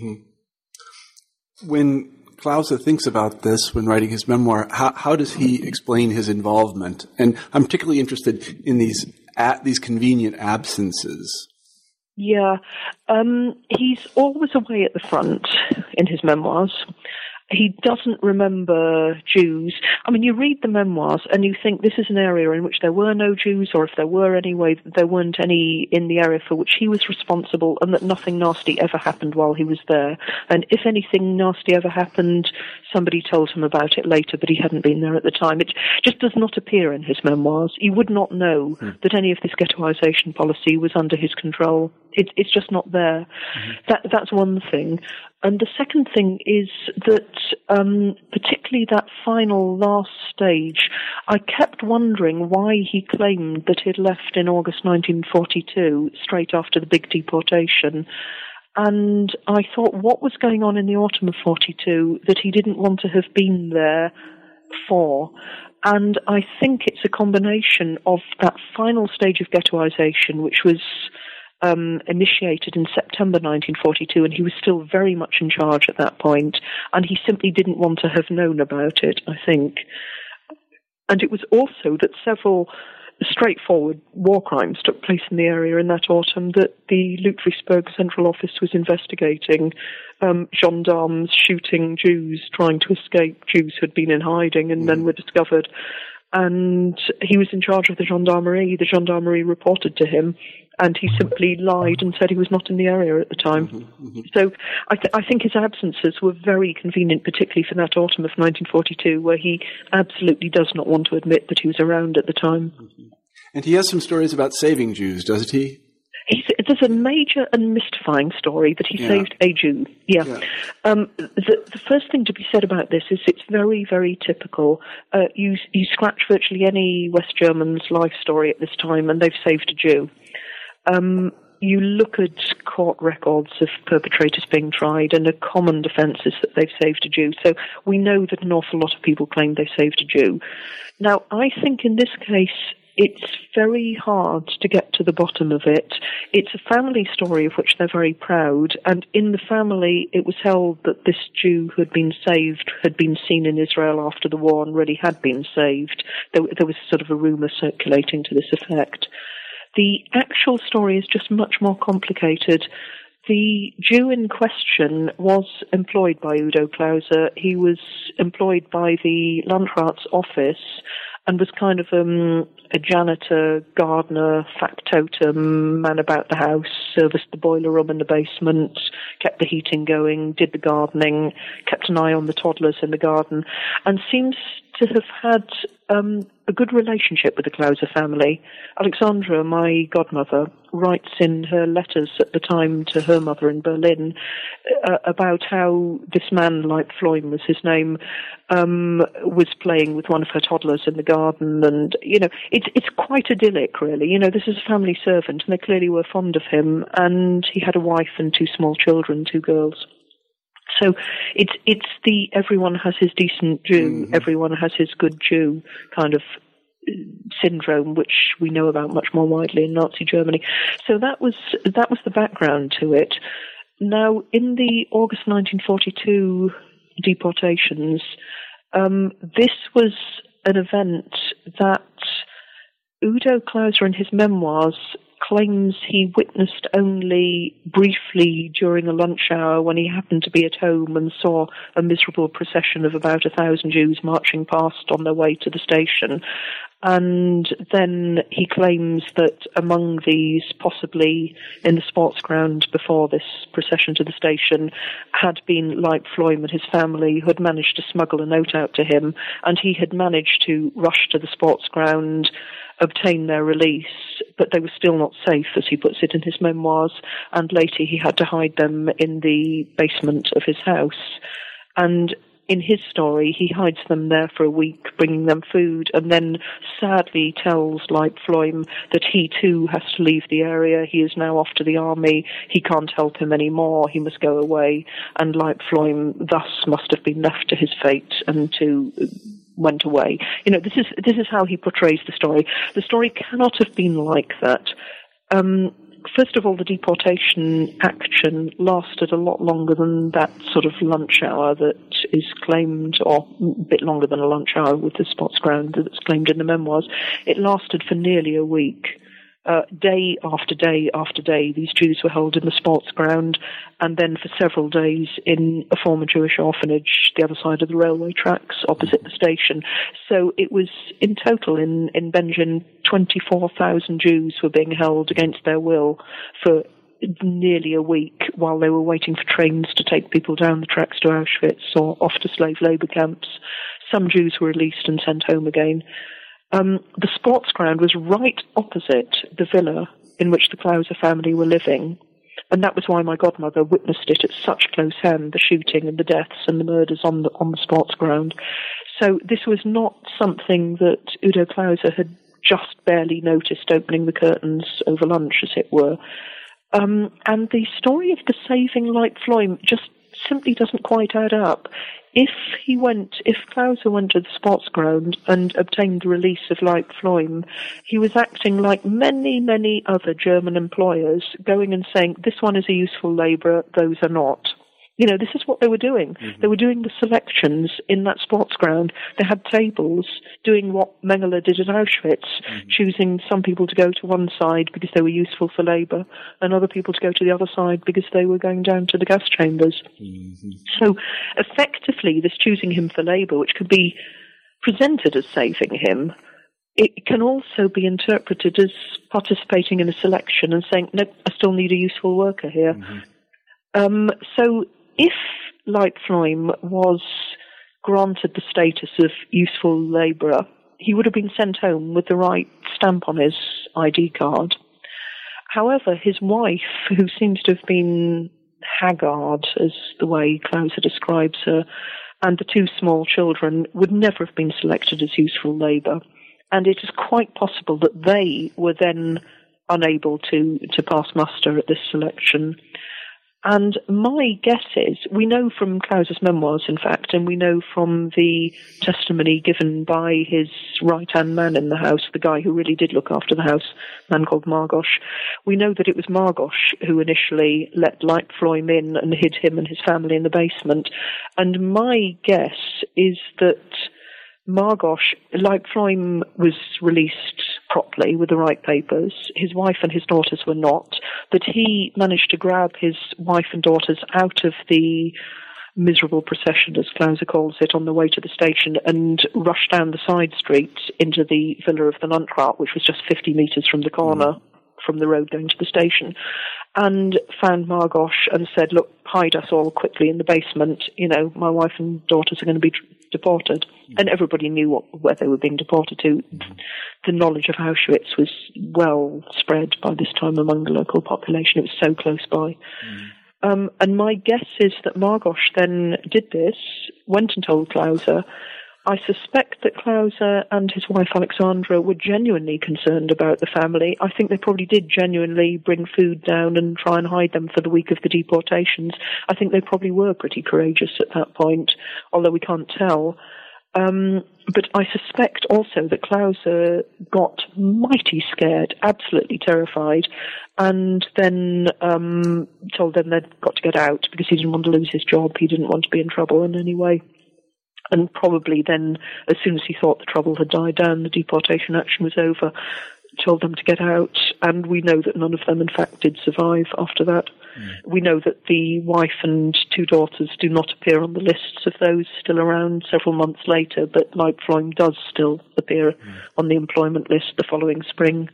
Mm-hmm. When Klause thinks about this when writing his memoir, how, how does he explain his involvement? And I'm particularly interested in these at these convenient absences. Yeah, um, he's always away at the front in his memoirs. He doesn't remember Jews. I mean, you read the memoirs and you think this is an area in which there were no Jews, or if there were anyway, there weren't any in the area for which he was responsible, and that nothing nasty ever happened while he was there. And if anything nasty ever happened, somebody told him about it later, but he hadn't been there at the time. It just does not appear in his memoirs. You would not know mm. that any of this ghettoization policy was under his control. It, it's just not there. Mm-hmm. That, that's one thing. And the second thing is that, um, particularly that final last stage, I kept wondering why he claimed that he'd left in August nineteen forty-two, straight after the big deportation. And I thought, what was going on in the autumn of forty-two that he didn't want to have been there for? And I think it's a combination of that final stage of ghettoization, which was Um, initiated in September nineteen forty-two, and he was still very much in charge at that point, and he simply didn't want to have known about it, I think. And it was also that several straightforward war crimes took place in the area in that autumn that the Ludwigsburg Central Office was investigating. Um, gendarmes shooting Jews trying to escape, Jews who had been in hiding and mm. then were discovered. And he was in charge of the gendarmerie. The gendarmerie reported to him, and he simply lied and said he was not in the area at the time. Mm-hmm, mm-hmm. So I, th- I think his absences were very convenient, particularly for that autumn of nineteen forty-two, where he absolutely does not want to admit that he was around at the time. Mm-hmm. And he has some stories about saving Jews, doesn't he? He's, there's a major and mystifying story that he yeah. saved a Jew. Yeah. yeah. Um, the, the first thing to be said about this is it's very, very typical. Uh, you, you scratch virtually any West German's life story at this time, and they've saved a Jew. Um, you look at court records of perpetrators being tried, and a common defence is that they've saved a Jew. So we know that an awful lot of people claim they saved a Jew. Now, I think in this case, it's very hard to get to the bottom of it. It's a family story of which they're very proud, and in the family it was held that this Jew who had been saved had been seen in Israel after the war and really had been saved. There, there was sort of a rumour circulating to this effect. The actual story is just much more complicated. The Jew in question was employed by Udo Klause. He was employed by the Landrat's office and was kind of um, a janitor, gardener, factotum, man about the house, serviced the boiler room in the basement, kept the heating going, did the gardening, kept an eye on the toddlers in the garden, and seems to have had um, a good relationship with the Klauser family. Alexandra, my godmother, writes in her letters at the time to her mother in Berlin uh, about how this man, Leib Floim was his name, um, was playing with one of her toddlers in the garden. And, you know, it's, it's quite idyllic, really. You know, this is a family servant, and they clearly were fond of him. And he had a wife and two small children, two girls. So it's it's the everyone has his decent Jew, mm-hmm. everyone has his good Jew kind of syndrome, which we know about much more widely in Nazi Germany. So that was that was the background to it. Now, in the August nineteen forty-two deportations, um, this was an event that Udo Klauser in his memoirs claims he witnessed only briefly during a lunch hour when he happened to be at home and saw a miserable procession of about a thousand Jews marching past on their way to the station. And then he claims that among these, possibly in the sports ground before this procession to the station, had been Leib Floim and his family, who had managed to smuggle a note out to him, and he had managed to rush to the sports ground, obtain their release, but they were still not safe, as he puts it in his memoirs, and later he had to hide them in the basement of his house. And in his story, he hides them there for a week, bringing them food, and then sadly tells Leib Floim that he too has to leave the area. He is now off to the army. He can't help him anymore. He must go away. And Leib Floim thus must have been left to his fate and to went away. You know, this is this is how he portrays the story. The story cannot have been like that. Um, first of all, the deportation action lasted a lot longer than that sort of lunch hour that is claimed, or a bit longer than a lunch hour with the sports ground that's claimed in the memoirs. It lasted for nearly a week. Uh, day after day after day, these Jews were held in the sports ground, and then for several days in a former Jewish orphanage, the other side of the railway tracks, opposite the station. So it was, in total, in, in Benjamin, twenty-four thousand Jews were being held against their will for nearly a week while they were waiting for trains to take people down the tracks to Auschwitz or off to slave labour camps. Some Jews were released and sent home again. Um, the sports ground was right opposite the villa in which the Klauser family were living, and that was why my godmother witnessed it at such close hand, the shooting and the deaths and the murders on the, on the sports ground. So this was not something that Udo Klauser had just barely noticed opening the curtains over lunch, as it were. Um, and the story of the saving Leib Floim just simply doesn't quite add up. If he went, if Klauser went to the sports ground and obtained the release of Leib Floim, he was acting like many, many other German employers, going and saying, this one is a useful labourer, those are not. You know, this is what they were doing. Mm-hmm. They were doing the selections in that sports ground. They had tables doing what Mengele did at Auschwitz, mm-hmm. choosing some people to go to one side because they were useful for labour, and other people to go to the other side because they were going down to the gas chambers. Mm-hmm. So, effectively, this choosing him for labour, which could be presented as saving him, it can also be interpreted as participating in a selection and saying, no, I still need a useful worker here. Mm-hmm. Um, so, if Leib Floim was granted the status of useful labourer, he would have been sent home with the right stamp on his I D card. However, his wife, who seems to have been haggard, as the way Klauser describes her, and the two small children would never have been selected as useful labour. And it is quite possible that they were then unable to, to pass muster at this selection. And my guess is, we know from Klauser's memoirs, in fact, and we know from the testimony given by his right-hand man in the house, the guy who really did look after the house, a man called Margosh, we know that it was Margosh who initially let Leib Floim in and hid him and his family in the basement. And my guess is that Margosh, Leib Floim was released properly with the right papers. His wife and his daughters were not. That he managed to grab his wife and daughters out of the miserable procession, as Klauser calls it, on the way to the station and rush down the side street into the Villa of the Landrat, which was just fifty metres from the corner mm. from the road going to the station, and found Margosh and said, look, hide us all quickly in the basement. You know, my wife and daughters are going to be deported. Mm-hmm. And everybody knew what, where they were being deported to. Mm-hmm. The knowledge of Auschwitz was well spread by this time among the local population. It was so close by. Mm-hmm. Um, and my guess is that Margos then did this, went and told Klauser. I suspect that Klauser and his wife Alexandra were genuinely concerned about the family. I think they probably did genuinely bring food down and try and hide them for the week of the deportations. I think they probably were pretty courageous at that point, although we can't tell. Um, but I suspect also that Klauser got mighty scared, absolutely terrified, and then um, told them they'd got to get out because he didn't want to lose his job. He didn't want to be in trouble in any way. And probably then, as soon as he thought the trouble had died down, the deportation action was over, told them to get out, and we know that none of them, in fact, did survive after that. Mm. We know that the wife and two daughters do not appear on the lists of those still around several months later, but Leibfloim does still appear mm. on the employment list the following spring.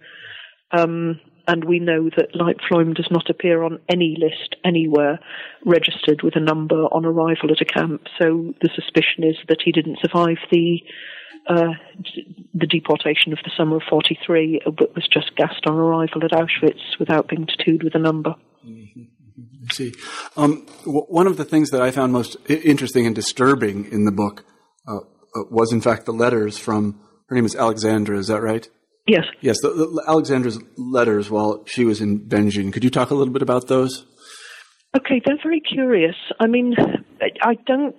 Um, and we know that Leibfloim does not appear on any list anywhere registered with a number on arrival at a camp, so the suspicion is that he didn't survive the Uh, the deportation of the summer of forty-three, but was just gassed on arrival at Auschwitz without being tattooed with a number. Mm-hmm. I see. Um, w- one of the things that I found most I- interesting and disturbing in the book uh, uh, was, in fact, the letters from, her name is Alexandra, is that right? Yes. Yes, the, the, Alexandra's letters while she was in Benjin. Could you talk a little bit about those? Okay, they're very curious. I mean, I don't.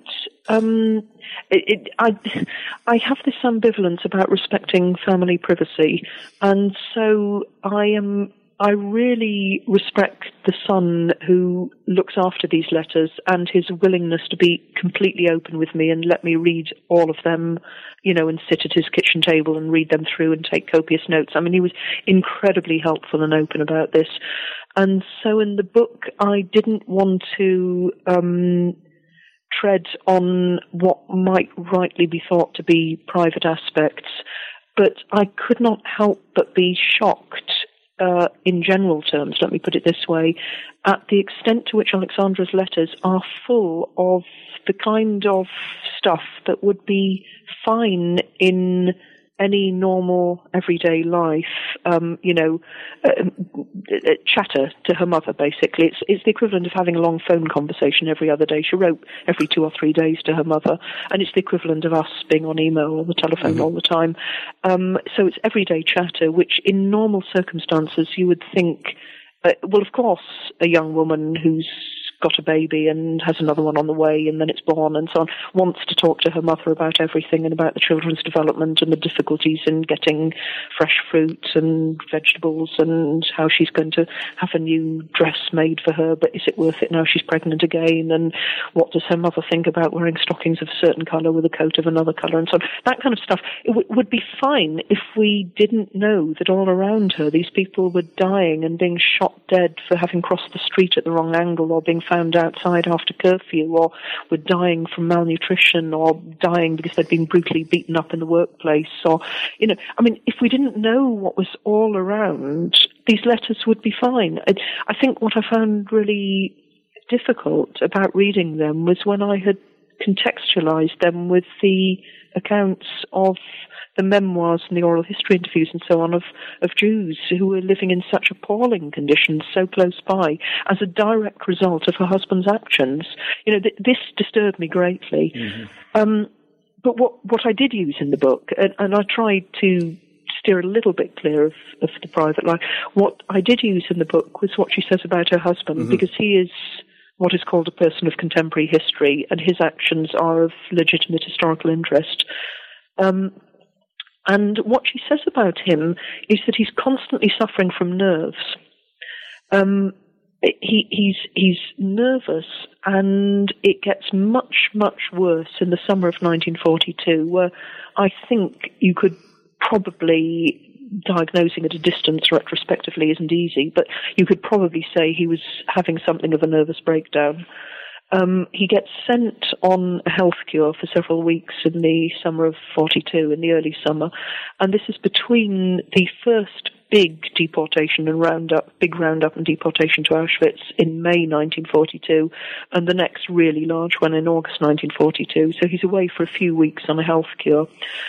Um, it, it, I, I have this ambivalence about respecting family privacy, and so I am. I really respect the son who looks after these letters and his willingness to be completely open with me and let me read all of them, you know, and sit at his kitchen table and read them through and take copious notes. I mean, he was incredibly helpful and open about this. And so in the book, I didn't want to um, tread on what might rightly be thought to be private aspects, but I could not help but be shocked Uh, in general terms, let me put it this way, at the extent to which Alexandra's letters are full of the kind of stuff that would be fine in any normal everyday life, um, you know, uh, uh, chatter to her mother, basically. It's, it's the equivalent of having a long phone conversation every other day. She wrote every two or three days to her mother, and it's the equivalent of us being on email or the telephone mm-hmm. all the time. Um, so it's everyday chatter, which in normal circumstances you would think, uh, well, of course, a young woman who's got a baby and has another one on the way and then it's born and so on, wants to talk to her mother about everything and about the children's development and the difficulties in getting fresh fruit and vegetables and how she's going to have a new dress made for her, but is it worth it now she's pregnant again, and what does her mother think about wearing stockings of a certain colour with a coat of another colour and so on. That kind of stuff. It w- would be fine if we didn't know that all around her these people were dying and being shot dead for having crossed the street at the wrong angle or being found outside after curfew, or were dying from malnutrition, or dying because they'd been brutally beaten up in the workplace, or, you know, I mean, if we didn't know what was all around, these letters would be fine. I, I think what I found really difficult about reading them was when I had contextualized them with the accounts of the memoirs and the oral history interviews and so on of, of Jews who were living in such appalling conditions so close by as a direct result of her husband's actions. You know, th- this disturbed me greatly. Mm-hmm. Um, but what, what I did use in the book, and, and I tried to steer a little bit clear of, of the private life, what I did use in the book was what she says about her husband, mm-hmm. because he is what is called a person of contemporary history, and his actions are of legitimate historical interest. Um, And what she says about him is that he's constantly suffering from nerves. Um, he, he's, he's nervous, and it gets much, much worse in the summer of nineteen forty-two, where I think you could probably, diagnosing at a distance retrospectively isn't easy, but you could probably say he was having something of a nervous breakdown. Um, he gets sent on a health cure for several weeks in the summer of forty-two, in the early summer, and this is between the first big deportation and roundup, big roundup and deportation to Auschwitz in May nineteen forty-two, and the next really large one in August nineteen forty-two. So he's away for a few weeks on a health cure.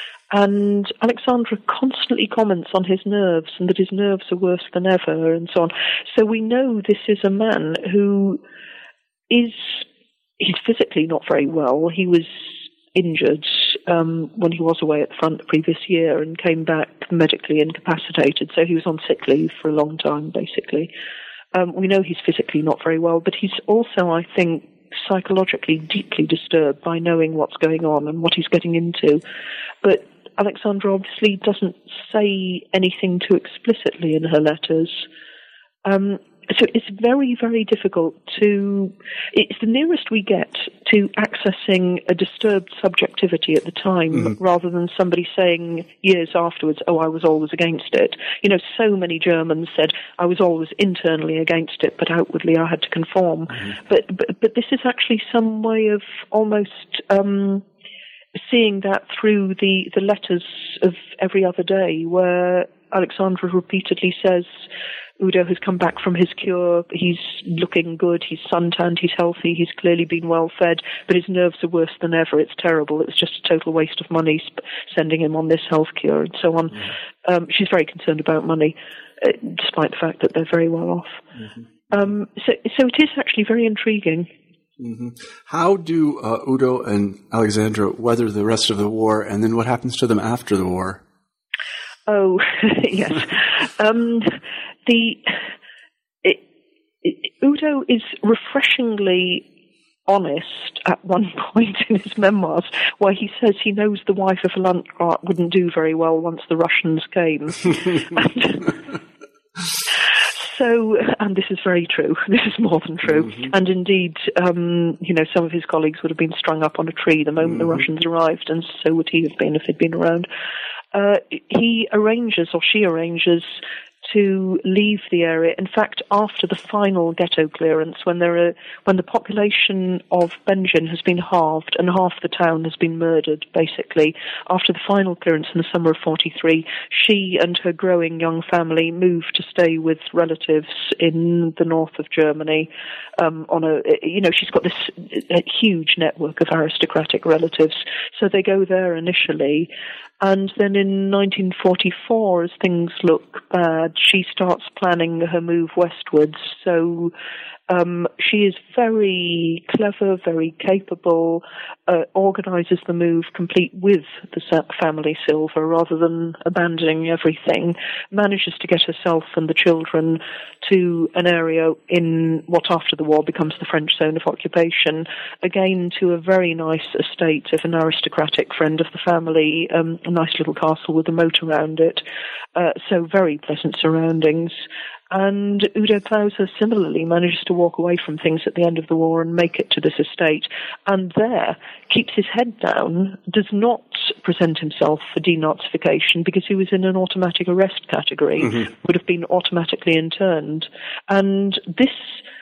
And Alexandra constantly comments on his nerves and that his nerves are worse than ever and so on. So we know this is a man who is, he's physically not very well. He was injured um, when he was away at the front the previous year and came back medically incapacitated. So he was on sick leave for a long time, basically. Um, we know he's physically not very well, but he's also, I think, psychologically deeply disturbed by knowing what's going on and what he's getting into. But Alexandra obviously doesn't say anything too explicitly in her letters. Um, so it's very, very difficult to... It's the nearest we get to accessing a disturbed subjectivity at the time, mm-hmm. rather than somebody saying years afterwards, oh, I was always against it. You know, so many Germans said, I was always internally against it, but outwardly I had to conform. Mm-hmm. But, but, but this is actually some way of almost... Um, seeing that through the, the letters of every other day, where Alexandra repeatedly says, Udo has come back from his cure, he's looking good, he's suntanned, he's healthy, he's clearly been well fed, but his nerves are worse than ever, it's terrible, it's just a total waste of money sp- sending him on this health cure, and so on. Mm-hmm. Um, she's very concerned about money, uh, despite the fact that they're very well off. Mm-hmm. Um, so, so it is actually very intriguing. Mm-hmm. How do uh, Udo and Alexandra weather the rest of the war, and then what happens to them after the war? Oh, yes. um, the it, it, Udo is refreshingly honest at one point in his memoirs, where he says he knows the wife of a Landrat wouldn't do very well once the Russians came. and, So, and this is very true. This is more than true. Mm-hmm. And indeed, um, you know, some of his colleagues would have been strung up on a tree the moment mm-hmm. the Russians arrived, and so would he have been if they'd been around. Uh, he arranges, or she arranges, to leave the area. In fact, after the final ghetto clearance, when there are, when the population of Benjin has been halved and half the town has been murdered, basically, after the final clearance in the summer of forty-three, she and her growing young family move to stay with relatives in the north of Germany. Um, on a, you know, she's got this a huge network of aristocratic relatives, so they go there initially. And then in nineteen forty-four, as things look bad, she starts planning her move westwards. So um, she is very clever, very capable, uh, organizes the move complete with the family silver rather than abandoning everything, manages to get herself and the children to an area in what after the war becomes the French zone of occupation, again to a very nice estate of an aristocratic friend of the family, um, a nice little castle with a moat around it, uh, so very pleasant surroundings. And Udo Clauser similarly manages to walk away from things at the end of the war and make it to this estate, and there keeps his head down, does not present himself for denazification because he was in an automatic arrest category, mm-hmm. would have been automatically interned. And this,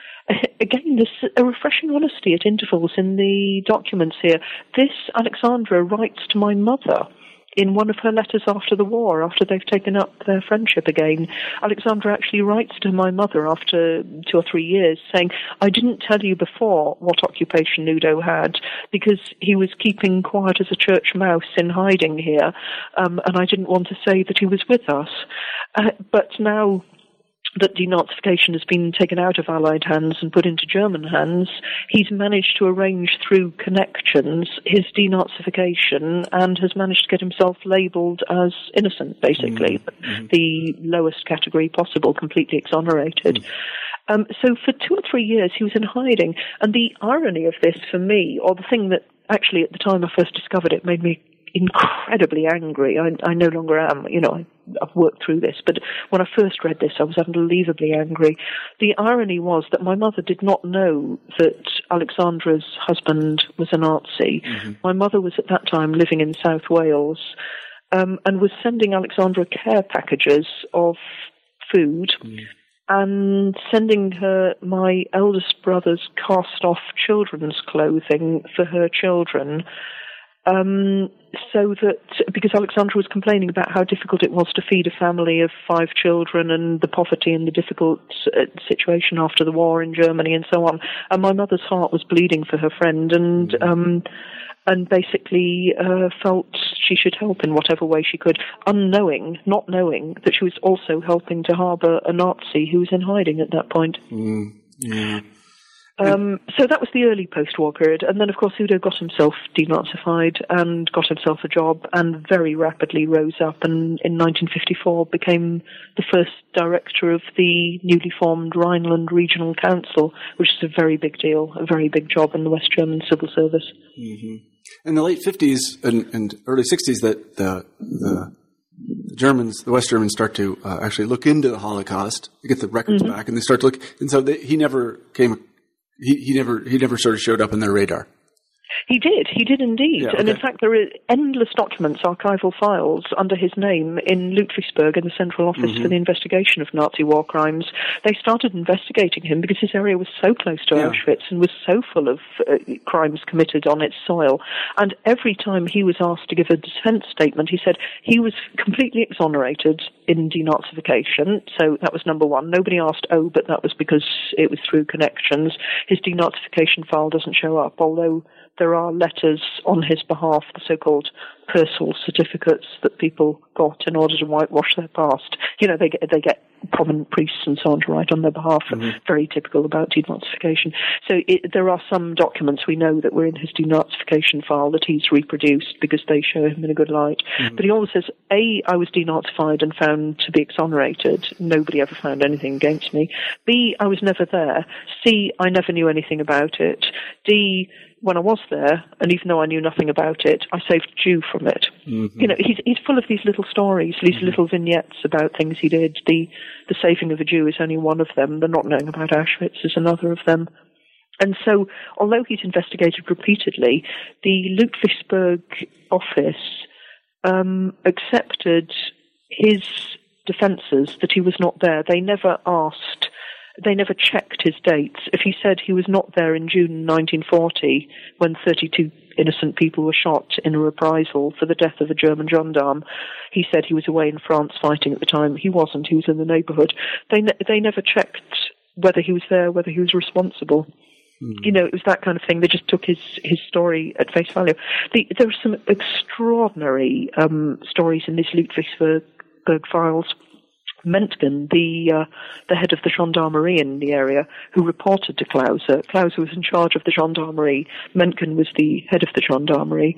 again, there's a refreshing honesty at intervals in the documents here. This Alexandra writes to my mother in one of her letters after the war, after they've taken up their friendship again. Alexandra actually writes to my mother after two or three years saying, I didn't tell you before what occupation Udo had because he was keeping quiet as a church mouse in hiding here, um, and I didn't want to say that he was with us. Uh, but now that denazification has been taken out of Allied hands and put into German hands, he's managed to arrange through connections his denazification and has managed to get himself labelled as innocent, basically, mm-hmm. the lowest category possible, completely exonerated. Mm-hmm. Um, so for two or three years he was in hiding. And the irony of this for me, or the thing that actually at the time I first discovered it made me incredibly angry. I, I no longer am, you know, I, I've worked through this, but when I first read this, I was unbelievably angry. The irony was that my mother did not know that Alexandra's husband was a Nazi. Mm-hmm. My mother was at that time living in South Wales, um, and was sending Alexandra care packages of food, mm. and sending her my eldest brother's cast-off children's clothing for her children. Um, so that, because Alexandra was complaining about how difficult it was to feed a family of five children and the poverty and the difficult uh, situation after the war in Germany and so on. And my mother's heart was bleeding for her friend, and um, and basically uh, felt she should help in whatever way she could, unknowing, not knowing that she was also helping to harbour a Nazi who was in hiding at that point. Mm, yeah. Um, so that was the early post-war period. And then, of course, Udo got himself denazified and got himself a job and very rapidly rose up, and in nineteen fifty-four became the first director of the newly formed Rhineland Regional Council, which is a very big deal, a very big job in the West German civil service. Mm-hmm. In the late fifties and, and early sixties, that the, the the Germans, the West Germans, start to uh, actually look into the Holocaust. They get the records mm-hmm. back, and they start to look. And so they, he never came. He, he never he never sort of showed up on their radar. He did, he did indeed. Yeah, okay. And in fact, there are endless documents, archival files, under his name in Ludwigsburg in the Central Office mm-hmm. for the Investigation of Nazi War Crimes. They started investigating him because his area was so close to yeah. Auschwitz and was so full of uh, crimes committed on its soil. And every time he was asked to give a defense statement, he said he was completely exonerated in denazification. So that was number one. Nobody asked, oh, but that was because it was through connections. His denazification file doesn't show up, although there are letters on his behalf, the so-called personal certificates that people got in order to whitewash their past. You know, they get, they get prominent priests and so on to write on their behalf, mm-hmm. very typical about denazification. So it, there are some documents we know that were in his denazification file that he's reproduced because they show him in a good light. Mm-hmm. But he always says, A, I was denazified and found to be exonerated. Nobody ever found anything against me. B, I was never there. C, I never knew anything about it. D, when I was there, and even though I knew nothing about it, I saved a Jew from it. Mm-hmm. You know, he's he's full of these little stories, these mm-hmm. little vignettes about things he did. The the saving of a Jew is only one of them. The not knowing about Auschwitz is another of them. And so, although he's investigated repeatedly, the Ludwigsburg office um, accepted his defences that he was not there. They never asked. They never checked his dates. If he said he was not there in June nineteen forty, when thirty-two innocent people were shot in a reprisal for the death of a German gendarme, he said he was away in France fighting at the time. He wasn't. He was in the neighbourhood. They ne- they never checked whether he was there, whether he was responsible. Mm-hmm. You know, it was that kind of thing. They just took his, his story at face value. The, there are some extraordinary um, stories in these Ludwigsburg files. Mentgen, the uh, the head of the gendarmerie in the area, who reported to Clauser. Clauser was in charge of the gendarmerie. Mentgen was the head of the gendarmerie.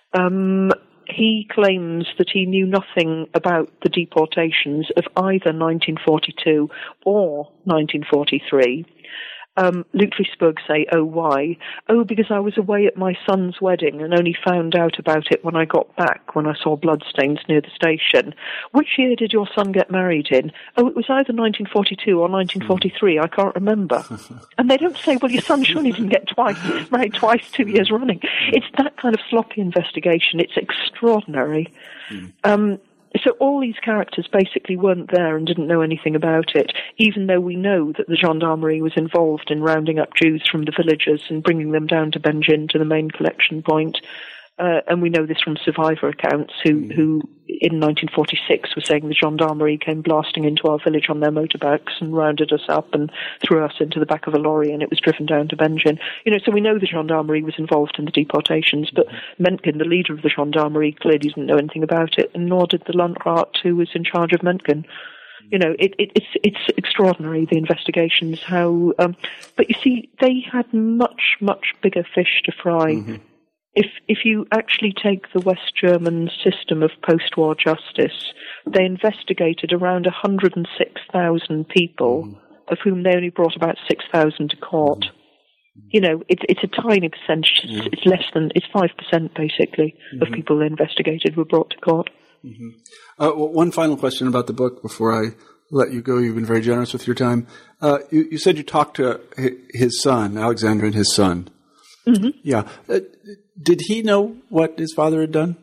Um, he claims that he knew nothing about the deportations of either nineteen forty-two or nineteen forty-three. Um, Ludwigsburg say, oh, why? Oh, because I was away at my son's wedding and only found out about it when I got back, when I saw bloodstains near the station. Which year did your son get married in? Oh, it was either nineteen forty-two or nineteen forty-three, I can't remember. And they don't say, well, your son surely didn't get twice, married twice two years running. It's that kind of sloppy investigation. It's extraordinary. Mm. Um, So all these characters basically weren't there and didn't know anything about it, even though we know that the gendarmerie was involved in rounding up Jews from the villages and bringing them down to Benjin, to the main collection point. Uh, and we know this from survivor accounts who, who in nineteen forty-six were saying the gendarmerie came blasting into our village on their motorbikes and rounded us up and threw us into the back of a lorry, and it was driven down to Benjin. You know, so we know the gendarmerie was involved in the deportations, but Mentgen, the leader of the gendarmerie, clearly didn't know anything about it, and nor did the Landrat who was in charge of Mentgen. You know, it, it, it's it's extraordinary, the investigations, how... Um, but you see, they had much, much bigger fish to fry. Mm-hmm. If if you actually take the West German system of post-war justice, they investigated around one hundred six thousand people, mm. of whom they only brought about six thousand to court. Mm. You know, it's it's a tiny percentage. It's, mm. it's less than, it's five percent basically mm-hmm. of people they investigated were brought to court. Mm-hmm. Uh, well, one final question about the book before I let you go. You've been very generous with your time. Uh, you, you said you talked to his son, Alexander, and his son. Mm-hmm. Yeah. Uh, did he know what his father had done?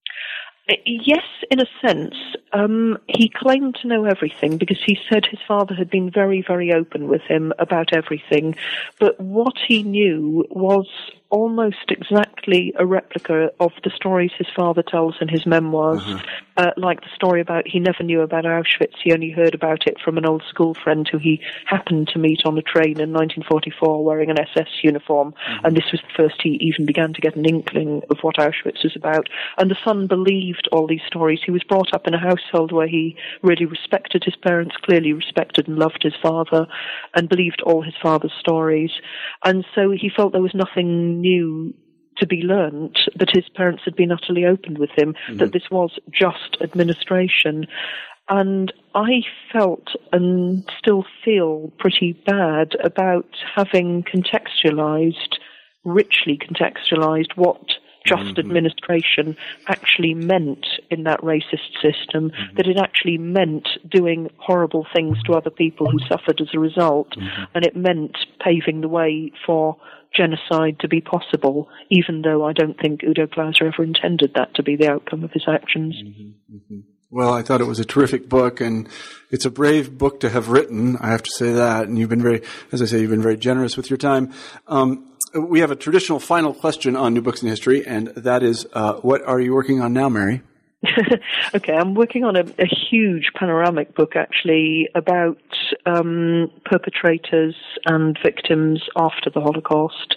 Yes, in a sense. Um, he claimed to know everything because he said his father had been very, very open with him about everything. But what he knew was almost exactly a replica of the stories his father tells in his memoirs, uh-huh. uh, like the story about he never knew about Auschwitz. He only heard about it from an old school friend who he happened to meet on a train in nineteen forty-four wearing an S S uniform, uh-huh. and this was the first he even began to get an inkling of what Auschwitz was about. And the son believed all these stories. He was brought up in a household where he really respected his parents, clearly respected and loved his father, and believed all his father's stories. And so he felt there was nothing new to be learnt, that his parents had been utterly open with him, mm-hmm. that this was just administration. And I felt and still feel pretty bad about having contextualized, richly contextualized what just mm-hmm. administration actually meant in that racist system, mm-hmm. that it actually meant doing horrible things to other people who suffered as a result, mm-hmm. and it meant paving the way for genocide to be possible, even though I don't think Udo Gleiser ever intended that to be the outcome of his actions. Mm-hmm. Mm-hmm. Well, I thought it was a terrific book, and it's a brave book to have written, I have to say that, and you've been very, as I say, you've been very generous with your time. Um, we have a traditional final question on New Books in History, and that is, uh, what are you working on now, Mary? Okay, I'm working on a, a huge panoramic book, actually, about um, perpetrators and victims after the Holocaust.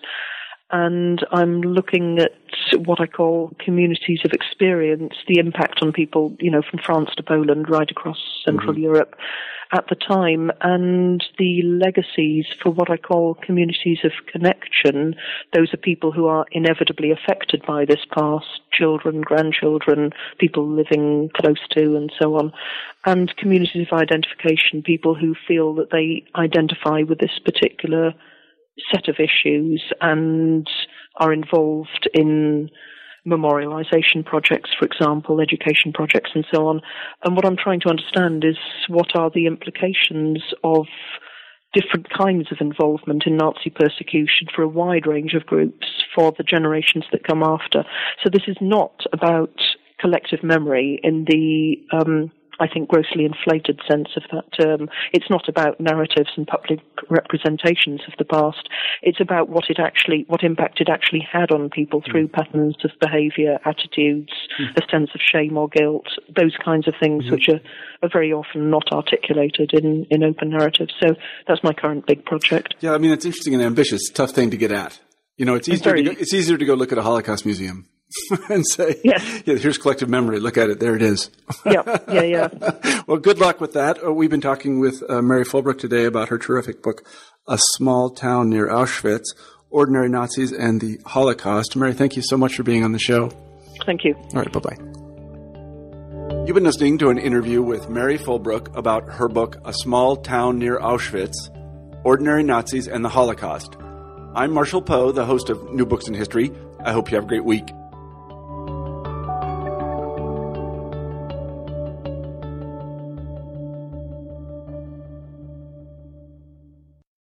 And I'm looking at what I call communities of experience, the impact on people, you know, from France to Poland, right across Central mm-hmm. Europe at the time, and the legacies for what I call communities of connection. Those are people who are inevitably affected by this past, children, grandchildren, people living close to, and so on. And communities of identification, people who feel that they identify with this particular set of issues and are involved in memorialization projects, for example, education projects and so on. And what I'm trying to understand is what are the implications of different kinds of involvement in Nazi persecution for a wide range of groups for the generations that come after. So this is not about collective memory in the um, I think, grossly inflated sense of that term. It's not about narratives and public representations of the past. It's about what it actually, what impact it actually had on people through mm. patterns of behaviour, attitudes, mm. a sense of shame or guilt, those kinds of things mm. which are, are very often not articulated in, in open narratives. So that's my current big project. Yeah, I mean, it's interesting and ambitious, tough thing to get at. You know, it's easier, very, to, go, it's easier to go look at a Holocaust museum and say, yes. yeah, here's collective memory. Look at it. There it is. yeah, yeah, yeah. Well, good luck with that. Uh, we've been talking with uh, Mary Fulbrook today about her terrific book, A Small Town Near Auschwitz, Ordinary Nazis and the Holocaust. Mary, thank you so much for being on the show. Thank you. All right, bye-bye. You've been listening to an interview with Mary Fulbrook about her book, A Small Town Near Auschwitz, Ordinary Nazis and the Holocaust. I'm Marshall Poe, the host of New Books in History. I hope you have a great week.